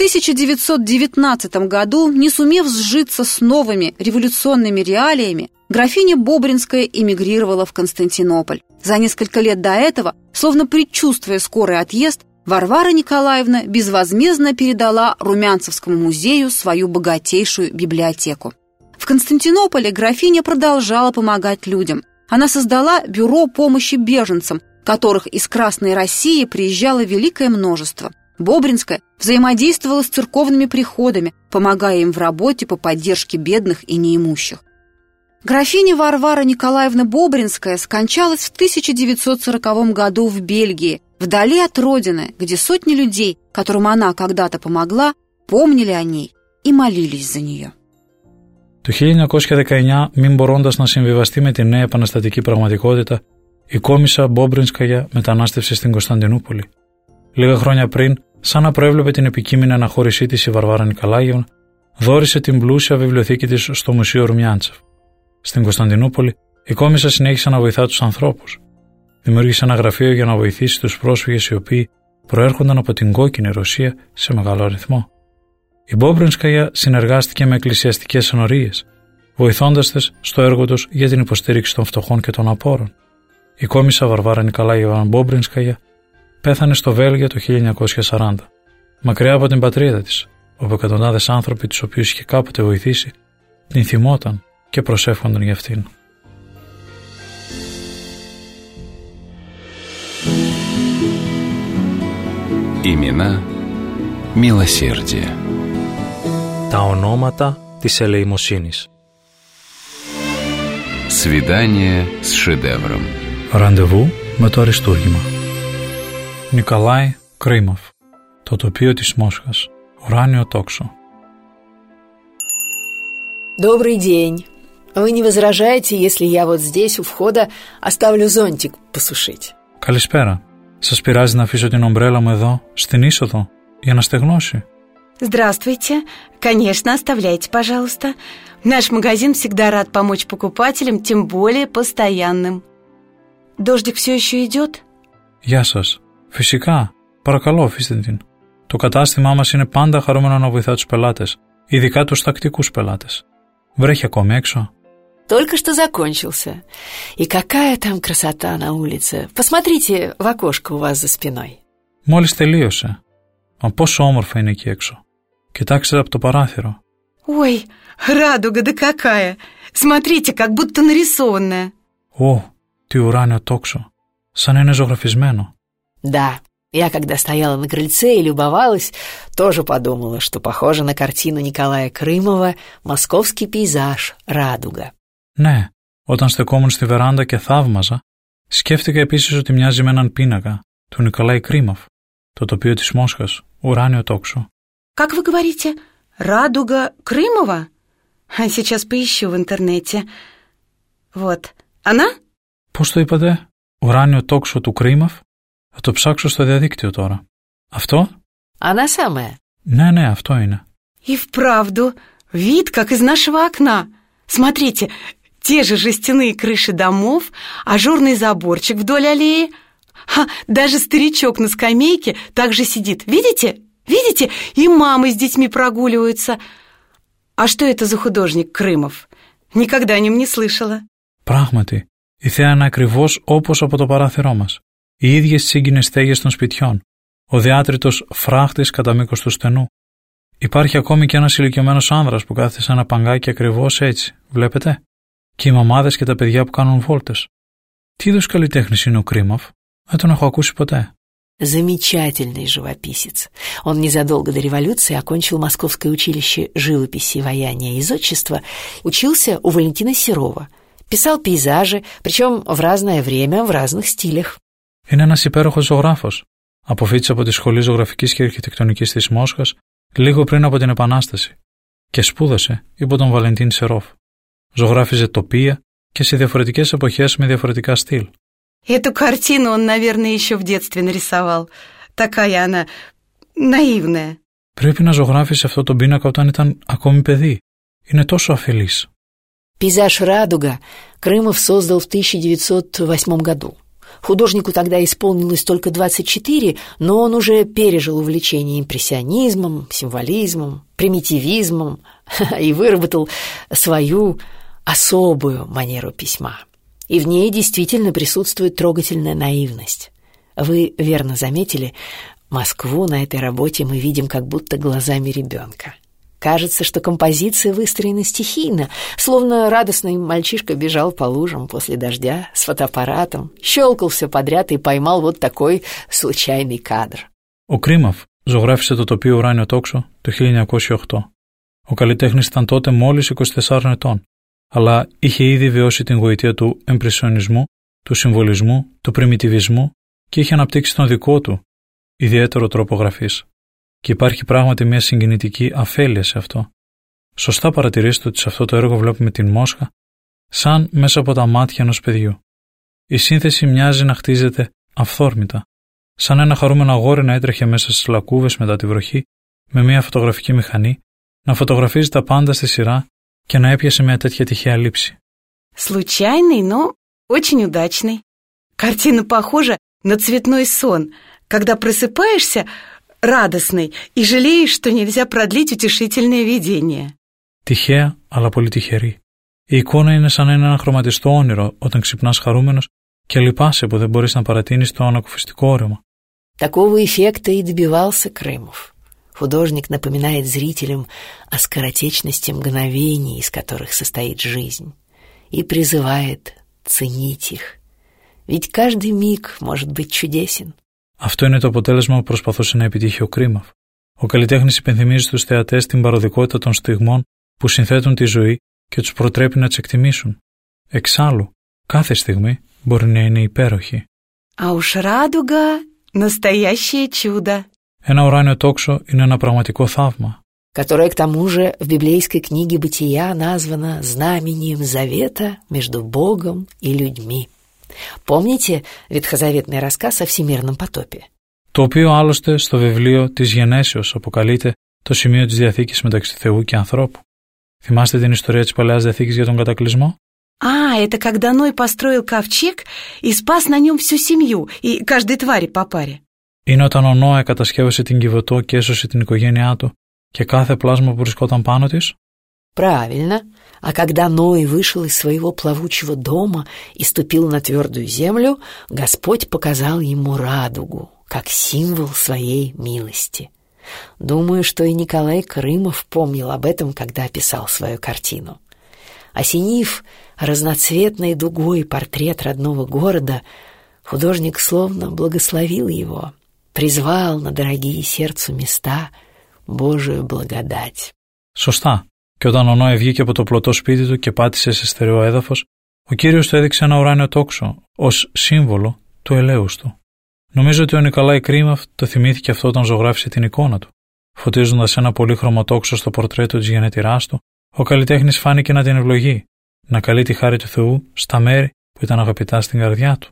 1919 году, не сумев сжиться с новыми революционными реалиями, графиня Бобринская эмигрировала в Константинополь. За несколько лет до этого, словно предчувствуя скорый отъезд, Варвара Николаевна безвозмездно передала Румянцевскому музею свою богатейшую библиотеку. В Константинополе графиня продолжала помогать людям. Она создала бюро помощи беженцам, которых из Красной России приезжало великое множество. Бобринская взаимодействовала с церковными приходами, помогая им в работе по поддержке бедных и неимущих. Графиня Варвара Николаевна Бобринская скончалась в 1940 году в Бельгии, вдали от родины, где сотни людей, которым она когда-то помогла, помнили о ней и молились за нее. Το 1919, μην μπορώντας να συμβιβαστεί με τη νέα επαναστατική πραγματικότητα, η Κόμισσα Μπόμπρινσκαγια μετανάστευσε στην Κωνσταντινούπολη. Λίγα χρόνια πριν, σαν να προέβλεπε την επικείμενη αναχώρησή της, η Βαρβάρα Νικολάιευνα δώρισε την πλούσια βιβλιοθήκη της στο Μουσείο Ρουμιάντσεφ. Στην Κωνσταντινούπολη, η Κόμισσα συνέχισε να βοηθά τους ανθρώπους. Δημιούργησε ένα γραφείο για να βοηθήσει τους πρόσφυγες οι οποίοι προέρχονταν από την κόκκινη Ρωσία σε μεγάλο αριθμό. Η Μπόμπρινσκαγια συνεργάστηκε με εκκλησιαστικές ενορίες, βοηθώντας τις στο έργο τους για την υποστήριξη των φτωχών και των απόρων. Η Κόμισσα Βαρβάρα Νικολάιευνα Μπόμπρινσκαγια πέθανε στο Βέλγιο το 1940, μακριά από την πατρίδα της, όπου εκατοντάδες άνθρωποι τους οποίους είχε κάποτε βοηθήσει την θυμόταν και προσεύχονταν για αυτήν. Имена μилосердия. Τα ονόματα της ελεημοσύνης. Свидание с шедевром. Ραντεβού με το αριστούργημα. Νικολάι Κρίμοφ. Το τοπίο της Μόσχας. Ουράνιο τόξο. Добрый день. Вы не возражаете, если я вот здесь у входа оставлю зонтик посушить? Καλησπέρα. Σας πειράζει να αφήσω την ομπρέλα μου εδώ, στην είσοδο, για να στεγνώσει? Здравствуйте. Конечно, оставляйте, пожалуйста. Наш магазин всегда рад помочь покупателям, тем более постоянным. Дождик все еще идет? Γεια σας. Φυσικά. Παρακαλώ, αφήστε την. Το κατάστημά μας είναι πάντα χαρούμενο να βοηθά τους πελάτες, ειδικά τους τακτικούς πελάτες. Βρέχει ακόμη έξω? Только что закончился. И какая там красота на улице. Посмотрите в окошко у вас за спиной. Μόλις τελείωσε. Μα πόσο όμορφα είναι εκεί έξω. Κοιτάξτε από το παράθυρο. Ой, радуга да какая. Смотрите, как будто нарисованная. Ω, τι ουράνιο τόξο. Σαν είναι ζωγραφισμένο. Да, я когда стояла на крыльце и любовалась, тоже подумала, что похоже на картину Николая Крымова «Московский пейзаж. Радуга». Ναι, όταν στεκόμουν στη βεράντα και θαύμαζα, σκέφτηκα επίσης ότι μοιάζει με έναν πίνακα του Νικολάη Κρίμοφ, το τοπίο της Μόσχας, ουράνιο τόξο. Как вы говорите, радуга Крымова? Сейчас поищу в интернете. Вот, она? Πώς το είπατε? Ουράνιο τόξο του Κρίμοφ? Θα το ψάξω στο διαδίκτυο τώρα. Αυτό? Она самая. Ναι, αυτό είναι. И вправду, вид как из нашего окна. Смотрите, те же жестяные крыши домов, ажурный заборчик вдоль аллеи. Даже старичок на скамейке также сидит. Видите? Видите? И мамы с детьми прогуливаются. А что это за художник Крымов? Никогда о нем не слышала. Πράγματι, η θέα είναι ακριβώς όπως από το παράθυρό μας. Οι ίδιες τσίγκινες στέγες των σπιτιών. Ο διάτριτος φράχτης κατά μήκος του στενού. Υπάρχει ακόμη και ένας ηλικιωμένος άνδρας που κάθεται σε ένα παγκάκι ακριβώς έτσι. Βλέπετε? και οι μαμάδες και τα παιδιά που κάνουν βόλτες. Τι είδους καλλιτέχνης είναι ο Κρίμοφ? Δεν τον έχω ακούσει ποτέ. Замечательный живописец. Он незадолго до революции окончил Московское училище живописи, ваяния и зодчества, учился у Валентина Серова, писал пейзажи, причем в разное время, в разных стилях. Είναι ένας υπέροχος ζωγράφος. Αποφοίτησε από τη Σχολή Ζωγραφικής και Αρχιτεκτονικής της Μόσχας λίγο πριν από την Επανάσταση και σπούδασε υπό τον Βαλεντίν Σερόφ. Ζωγράφιζε τοπία και σε διαφορετικές εποχές με διαφορετικά στυλ. Эту картину он, наверное, еще в детстве нарисовал. Такая она наивная. Πρέπει να ζωγράφισε αυτό τον πίνακα όταν ήταν ακόμη παιδί. Είναι τόσο αφελής. Пейзаж «Радуга» Крымов создал в 1908 году. Художнику тогда исполнилось только 24, но он уже пережил увлечение импрессионизмом, символизмом, примитивизмом и выработал свою особую манеру письма. И в ней действительно присутствует трогательная наивность. Вы верно заметили, Москву на этой работе мы видим как будто глазами ребенка. Кажется, что композиция выстроена стихийно, словно радостный мальчишка бежал по лужам после дождя с фотоаппаратом, щелкал все подряд и поймал вот такой случайный кадр. Ο Κρίμοφ ζωγράφισε το τοπίο Ουράνιο Τόξο το 1908. Ο καλλιτέχνης ήταν τότε μόλις 24 ετών, αλλά είχε ήδη βιώσει την γοητεία του εμπρεσιονισμού, του συμβολισμού, του πριμιτιβισμού και είχε αναπτύξει τον δικό του ιδιαίτερο τρόπο γραφής. Και υπάρχει πράγματι μια συγκινητική αφέλεια σε αυτό. Σωστά παρατηρήσετε ότι σε αυτό το έργο βλέπουμε την Μόσχα σαν μέσα από τα μάτια ενός παιδιού. Η σύνθεση μοιάζει να χτίζεται αυθόρμητα, σαν ένα χαρούμενο αγόρι να έτρεχε μέσα στις λακκούβες μετά τη βροχή με μια φωτογραφική μηχανή, να φωτογραφίζει τα πάντα στη σειρά και να έπιασε μια τέτοια τυχαία λήψη. Случайный, но очень удачный. Картина похожа на цветной сон, когда просыпаешься радостный и жалеешь, что нельзя продлить утешительное видение. Τυχαία, αλλά πολύ тихερή. Η εικόνα είναι σαν ένα χρωματιστό όνειρο όταν ξυπνάς χαρούμενος και λυπάσαι που δεν μπορείς να παρατείνεις το ανακουφιστικό όρεμα. Такого эффекта и добивался Крымов. Художник напоминает зрителям о скоротечности мгновений, из которых состоит жизнь, и призывает ценить их. Ведь каждый миг может быть чудесен. Αυτό είναι το αποτέλεσμα που προσπαθούσε να επιτύχει ο Κρίμοφ. Ο καλλιτέχνης υπενθυμίζει στους θεατές την παροδικότητα των στιγμών που συνθέτουν τη ζωή και τους προτρέπει να τις εκτιμήσουν. Εξάλλου, κάθε στιγμή μπορεί να είναι υπέροχη. А уж радуга — настоящее чудо. Ένα ουράνιο τόξο είναι ένα πραγματικό θαύμα. Которое, к тому же, в библейской книге «Бытия» названо знамением завета между Богом и людьми. Помните ветхозаветный рассказ о всемирном потопе? Το οποίο άλλωστε στο βιβλίο της Γενέσεως αποκαλείται το σημείο της διαθήκης μεταξύ Θεού και ανθρώπου. Θυμάστε την ιστορία της Παλαιάς Διαθήκης για τον κατακλυσμό? Это когда Ной построил ковчег и спас на нем всю семью и каждой твари по паре. Είναι όταν ο Νόε κατασκεύασε την Κιβωτό και έσωσε την οικογένειά του και κάθε πλάσμα που βρισκόταν πάνω της? Правильно. А когда Ной вышел из своего плавучего дома и ступил на твердую землю, Господь показал ему радугу, как символ своей милости. Думаю, что и Николай Крымов помнил об этом, когда описал свою картину. Осенив разноцветной дугой портрет родного города, художник словно благословил его, призвал на дорогие сердцу места Божию благодать. Σωστά. Και όταν ο Νόε βγήκε από το πλωτό σπίτι του και πάτησε σε στερεό έδαφος, ο Κύριος του έδειξε ένα ουράνιο τόξο ως σύμβολο του ελέους του. Νομίζω ότι ο Νικολάη Κρίμοφ το θυμήθηκε αυτό όταν ζωγράφισε την εικόνα του. Φωτίζοντας ένα πολύχρωμο τόξο στο πορτρέτο της γενετηράς του, ο καλλιτέχνης φάνηκε να την ευλογεί, να καλεί τη χάρη του Θεού στα μέρη που ήταν αγαπητά στην καρδιά του.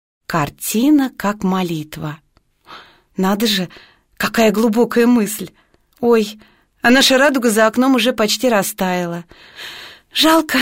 Картина как молитва. Надо же, какая глубокая мысль. Ой, а наша радуга за окном уже почти растаяла. Жалко.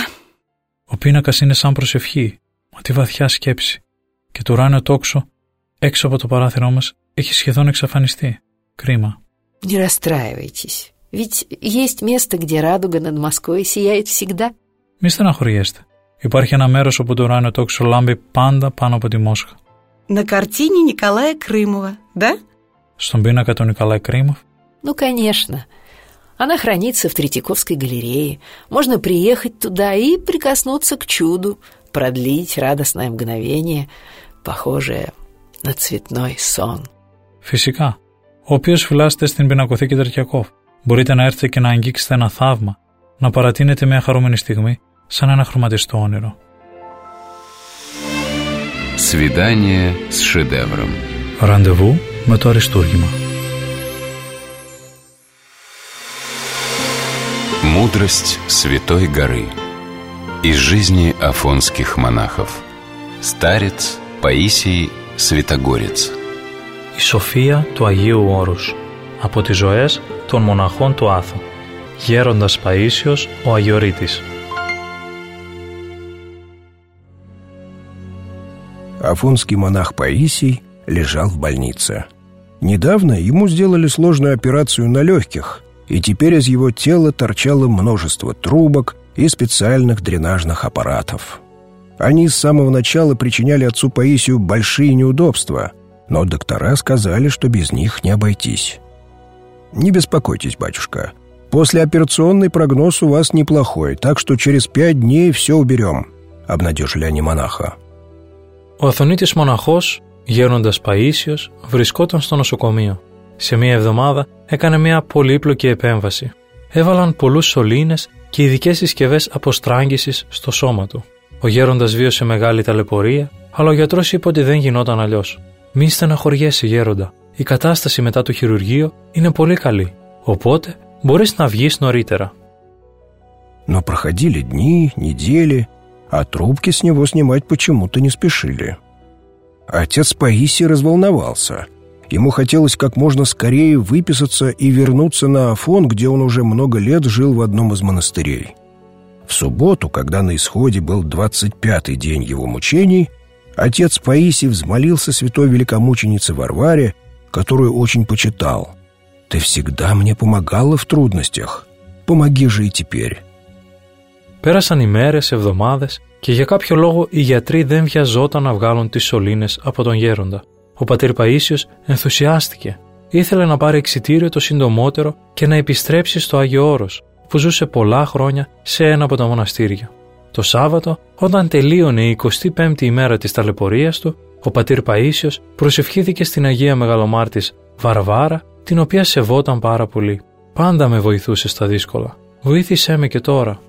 Ο πίνακας είναι σαν προσευχή, μα τι βαθιά σκέψη. Και το ουράνιο τόξο έξω από το παράθυρό μας έχει σχεδόν εξαφανιστεί. Κρίμα. Не расстраивайтесь, ведь есть место, где радуга над Москвой сияет всегда. Μη στεναχωριέστε. Υπάρχει ένα μέρος όπου το ουράνιο τόξο λάμπει πάντα πάνω από τη Μόσχα. На картине Николая Крымова, да? Στον πίνακα του Νικολάη Κρίμοφ? Ну, конечно. Она хранится в Третьяковской галерее. Можно приехать туда и прикоснуться к чуду, продлить радостное мгновение, похожее на цветной сон. Φυσικά. Όποιος φυλάσσεται στην πινακοθήκη Τретьяков, μπορείτε να έρθετε και να αγγίξετε ένα θαύμα, να παρατείνετε μια χαρούμενη στιγμή σαν ένα χρωματιστό όνειρο. Свидание с шедевром. Ραντεβού με το αριστούργημα. Мудрость Святой горы. Из жизни афонских монахов. Старец Паисий Святогорец. Η σοφία του Αγίου Όρους. Από τις ζωές των μοναχών του Άθου. Γέροντας Παΐσιος ο Αγιορείτης. Афонский монах Паисий лежал в больнице. Недавно ему сделали сложную операцию на легких, и теперь из его тела торчало множество трубок и специальных дренажных аппаратов. Они с самого начала причиняли отцу Паисию большие неудобства, но доктора сказали, что без них не обойтись. «Не беспокойтесь, батюшка. Послеоперационный прогноз у вас неплохой, так что через 5 дней все уберем», — обнадежили они монаха. Ο Αθωνίτης μοναχός, γέροντας Παΐσιος, βρισκόταν στο νοσοκομείο. Σε μία εβδομάδα έκανε μια πολύπλοκη επέμβαση. Έβαλαν πολλούς σωλήνες και ειδικές συσκευές αποστράγγισης στο σώμα του. Ο γέροντας βίωσε μεγάλη ταλαιπωρία, αλλά ο γιατρός είπε ότι δεν γινόταν αλλιώς. «Μη στεναχωριέσαι, γέροντα. Η κατάσταση μετά το χειρουργείο είναι πολύ καλή. Οπότε μπορείς να βγεις νωρίτερα». Но проходили дни, недели, а трубки с него снимать почему-то не спешили. Отец Паисий разволновался. Ему хотелось как можно скорее выписаться и вернуться на Афон, где он уже много лет жил в одном из монастырей. В субботу, когда на исходе был 25-й день его мучений, отец Паисий взмолился святой великомученице Варваре, которую очень почитал: «Ты всегда мне помогала в трудностях. Помоги же и теперь». Πέρασαν ημέρες, εβδομάδες και για κάποιο λόγο οι γιατροί δεν βιαζόταν να βγάλουν τις σωλήνες από τον γέροντα. Ο πατήρ Παΐσιος ενθουσιάστηκε. Ήθελε να πάρει εξιτήριο το συντομότερο και να επιστρέψει στο Άγιο Όρος, που ζούσε πολλά χρόνια σε ένα από τα μοναστήρια. Το Σάββατο, όταν τελείωνε η 25η ημέρα της ταλαιπωρίας του, ο πατήρ Παΐσιος προσευχήθηκε στην Αγία Μεγαλομάρτης Βαρβάρα, την οποία σεβόταν πάρα πολύ. «Πάντα με βοηθούσε στα δύσκολα. Βοήθησέ με και τώρα».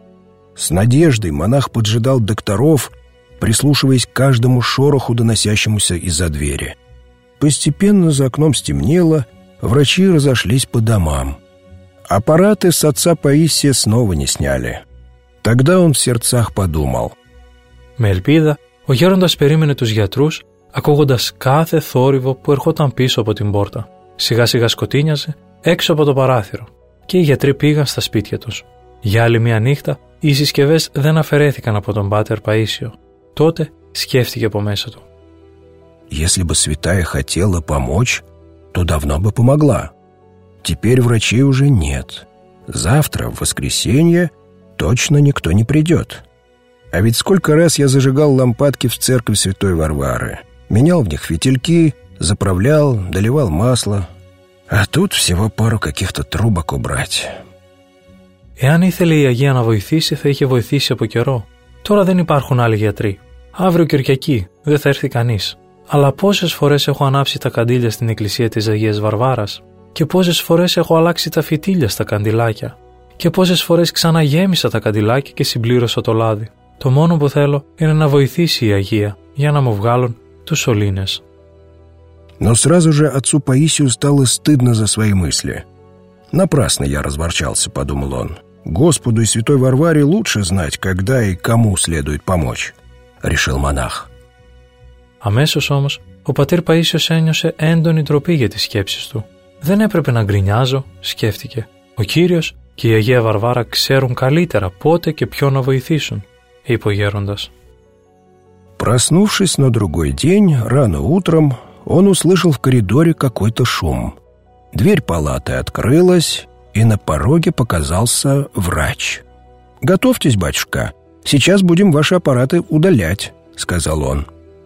С надеждой монах поджидал докторов, прислушиваясь к каждому шороху, доносящемуся из-за двери. Постепенно за окном стемнело, врачи разошлись по домам. Аппараты с отца Паисия снова не сняли. Тогда он в сердцах подумал. Με ελπίδα, ο γέροντας περίμενε τους γιατρούς, ακούγοντας κάθε θόρυβο που ερχόταν πίσω από την πόρτα. Σιγά σιγά σκοτίνιαζε έξω από το παράθυρο και οι γιατροί πήγαν στα σπίτια τους. Για άλλη μια νύχτα, οι συσκευές δεν αφαιρέθηκαν από τον πάτερ Παΐσιο. Τότε σκέφτηκε από μέσα του. Если бы святая хотела помочь, то давно бы помогла. Теперь врачей уже нет. Завтра, в воскресенье, точно никто не придет. А ведь сколько раз я зажигал лампадки в церковь святой Варвары, менял в них фитильки, заправлял, доливал масло. А тут всего пару каких-то трубок убрать. Εάν ήθελε η Αγία να βοηθήσει, θα είχε βοηθήσει από καιρό. Τώρα δεν υπάρχουν άλλοι γιατροί. Αύριο Κυριακή δεν θα έρθει κανείς. Αλλά πόσες φορές έχω ανάψει τα καντήλια στην εκκλησία της Αγίας Βαρβάρας, και πόσες φορές έχω αλλάξει τα φυτίλια στα καντιλάκια, και πόσες φορές ξαναγέμισα τα καντιλάκια και συμπλήρωσα το λάδι. Το μόνο που θέλω είναι να βοηθήσει η Αγία για να μου βγάλουν τους σωλήνες. Но сразу же отцу Паисию стало стыдно за свои мысли. «Напрасно я разворчался», — подумал он. «Господу и святой Варваре лучше знать, когда и кому следует помочь», — решил монах. Αμέσως όμως, ο πατήρ Παΐσιος ένιωσε έντονη ντροπή για τις σκέψεις του. «Δεν έπρεπε να γκρινιάζω», σκέφτηκε. «Ο Κύριος και η Αγία Βαρβάρα ξέρουν καλύτερα πότε και ποιον να βοηθήσουν», είπε ο γέροντας. Проснувшись на другой день, рано утром, он услышал в коридоре какой-то шум. Дверь палаты открылась, и на пороге показался врач. «Готовьтесь, батюшка, сейчас будем ваши аппараты удалять», — сказал он.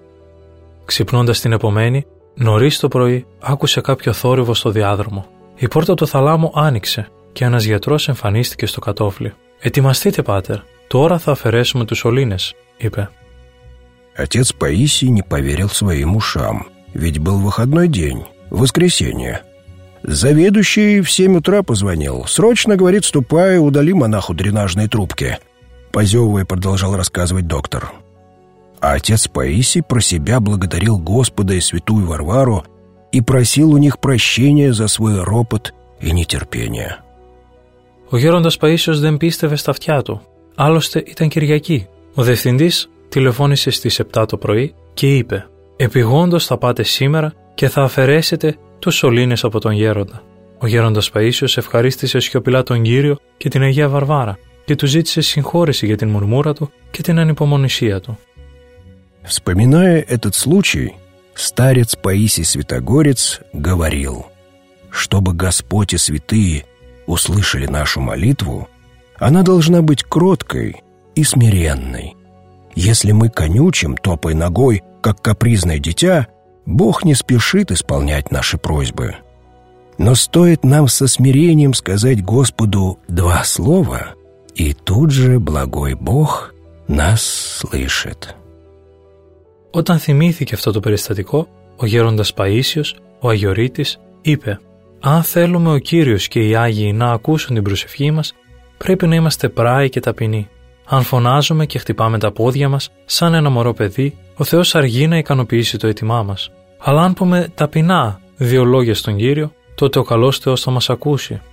Ξυπνώντας την επομένη, νωρίς το πρωί, άκουσε κάποιο θόρυβο στο διάδρομο. Η πόρτα του θαλάμου άνοιξε και ένας γιατρός εμφανίστηκε στο κατόφλι. «Ετοιμαστείτε, πάτερ, τώρα θα αφαιρέσουμε τους σωλήνες», είπε. Отец Паисий не поверил своим ушам, ведь был выходной день, воскресенье. Заведующий в 7 утра позвонил. «Срочно, — говорит, — ступай, удали монаху дренажные трубки», — позевывая продолжал рассказывать доктор. А отец Паисий про себя благодарил Господа и святую Варвару и просил у них прощения за свой ропот и нетерпение. Ο γέροντας Παΐσιος δεν πίστευε στα αυτιά του. Άλλωστε ήταν Κυριακή. Ο διευθυντής τηλεφώνησε στις 7 το πρωί και είπε «Επιγόντως θα πάτε σήμερα και θα αφαιρέσετε τους σωλήνες από τον γέροντα». Ο γέροντας Παΐσιος ευχαρίστησε σιωπηλά τον Κύριο και την Αγία Βαρβάρα και του ζήτησε συγχώρεση για την μουρμούρα του και την ανυπομονησία του. Вспоминая этот случай, старец Паисий Святогорец говорил: «Чтобы Господь и святые услышали нашу молитву, она должна быть кроткой и смиренной. Если мы конючим, топая ногой, как капризное дитя, Бог не спешит исполнять наши просьбы. Но стоит нам со смирением сказать Господу 2 слова, и тут же благой Бог нас слышит». Όταν θυμήθηκε αυτό το περιστατικό, ο γέροντας Παΐσιος, ο Αγιορείτης, είπε «Αν θέλουμε ο Κύριος και οι Άγιοι να ακούσουν την προσευχή μας, πρέπει να είμαστε πράοι και ταπεινοί. Αν φωνάζουμε και χτυπάμε τα πόδια μας σαν ένα μωρό παιδί, ο Θεός αργεί να ικανοποιήσει το αίτημά μας. Αλλά αν πούμε ταπεινά 2 λόγια στον Κύριο, τότε ο καλός Θεός θα μας ακούσει».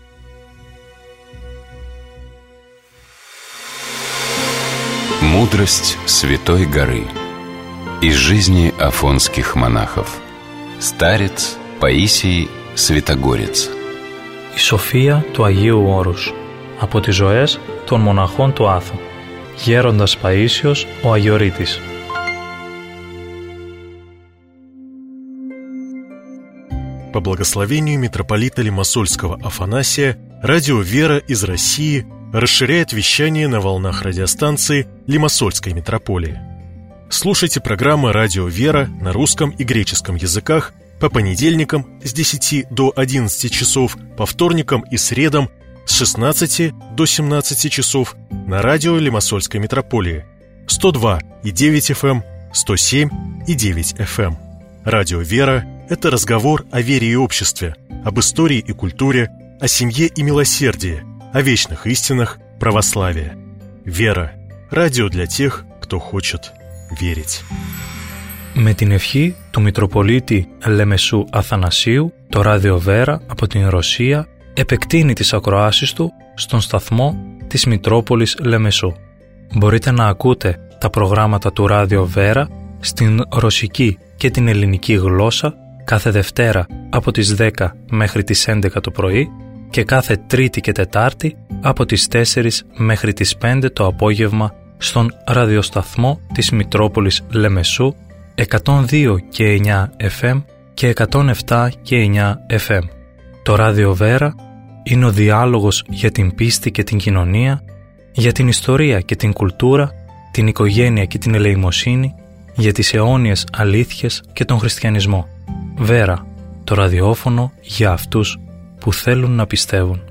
Мудрость Святой горы. Из жизни афонских монахов. Старец Паисий Святогорец. Η σοφία του Αγίου Όρους. Από τις ζωές των μοναχών του Άθου. Γέροντας Παΐσιος ο Αγιορείτης. По благословению митрополита Лимассольского Афанасия, радио «Вера» из России расширяет вещание на волнах радиостанции Лимассольской митрополии. Слушайте программы «Радио Вера» на русском и греческом языках по понедельникам с 10 до 11 часов, по вторникам и средам с 16 до 17 часов на радио Лимассольской митрополии 102,9 FM, 107,9 FM. Радио «Вера» — это разговор о вере и обществе, об истории и культуре, о семье и милосердии, о вечных истинах православия. «Вера» — радио для тех, кто хочет верить. Με την ευχή του Μητροπολίτη Λεμεσού Αθανασίου, το ράδιο Βέρα από την Ρωσία επεκτείνει τις ακροάσεις του στον σταθμό της Μητρόπολης Λεμεσού. Μπορείτε να ακούτε τα προγράμματα του ράδιο Βέρα στην ρωσική και την ελληνική γλώσσα κάθε Δευτέρα από τις 10 μέχρι τις 11 το πρωί και κάθε Τρίτη και Τετάρτη από τις 4 μέχρι τις 5 το απόγευμα στον ραδιοσταθμό της Μητρόπολης Λεμεσού 102 και 9 FM και 107 και 9 FM. Το ράδιο Βέρα είναι ο διάλογος για την πίστη και την κοινωνία, για την ιστορία και την κουλτούρα, την οικογένεια και την ελεημοσύνη, για τις αιώνιες αλήθειες και τον χριστιανισμό. Βέρα, το ραδιόφωνο για αυτούς που θέλουν να πιστεύουν.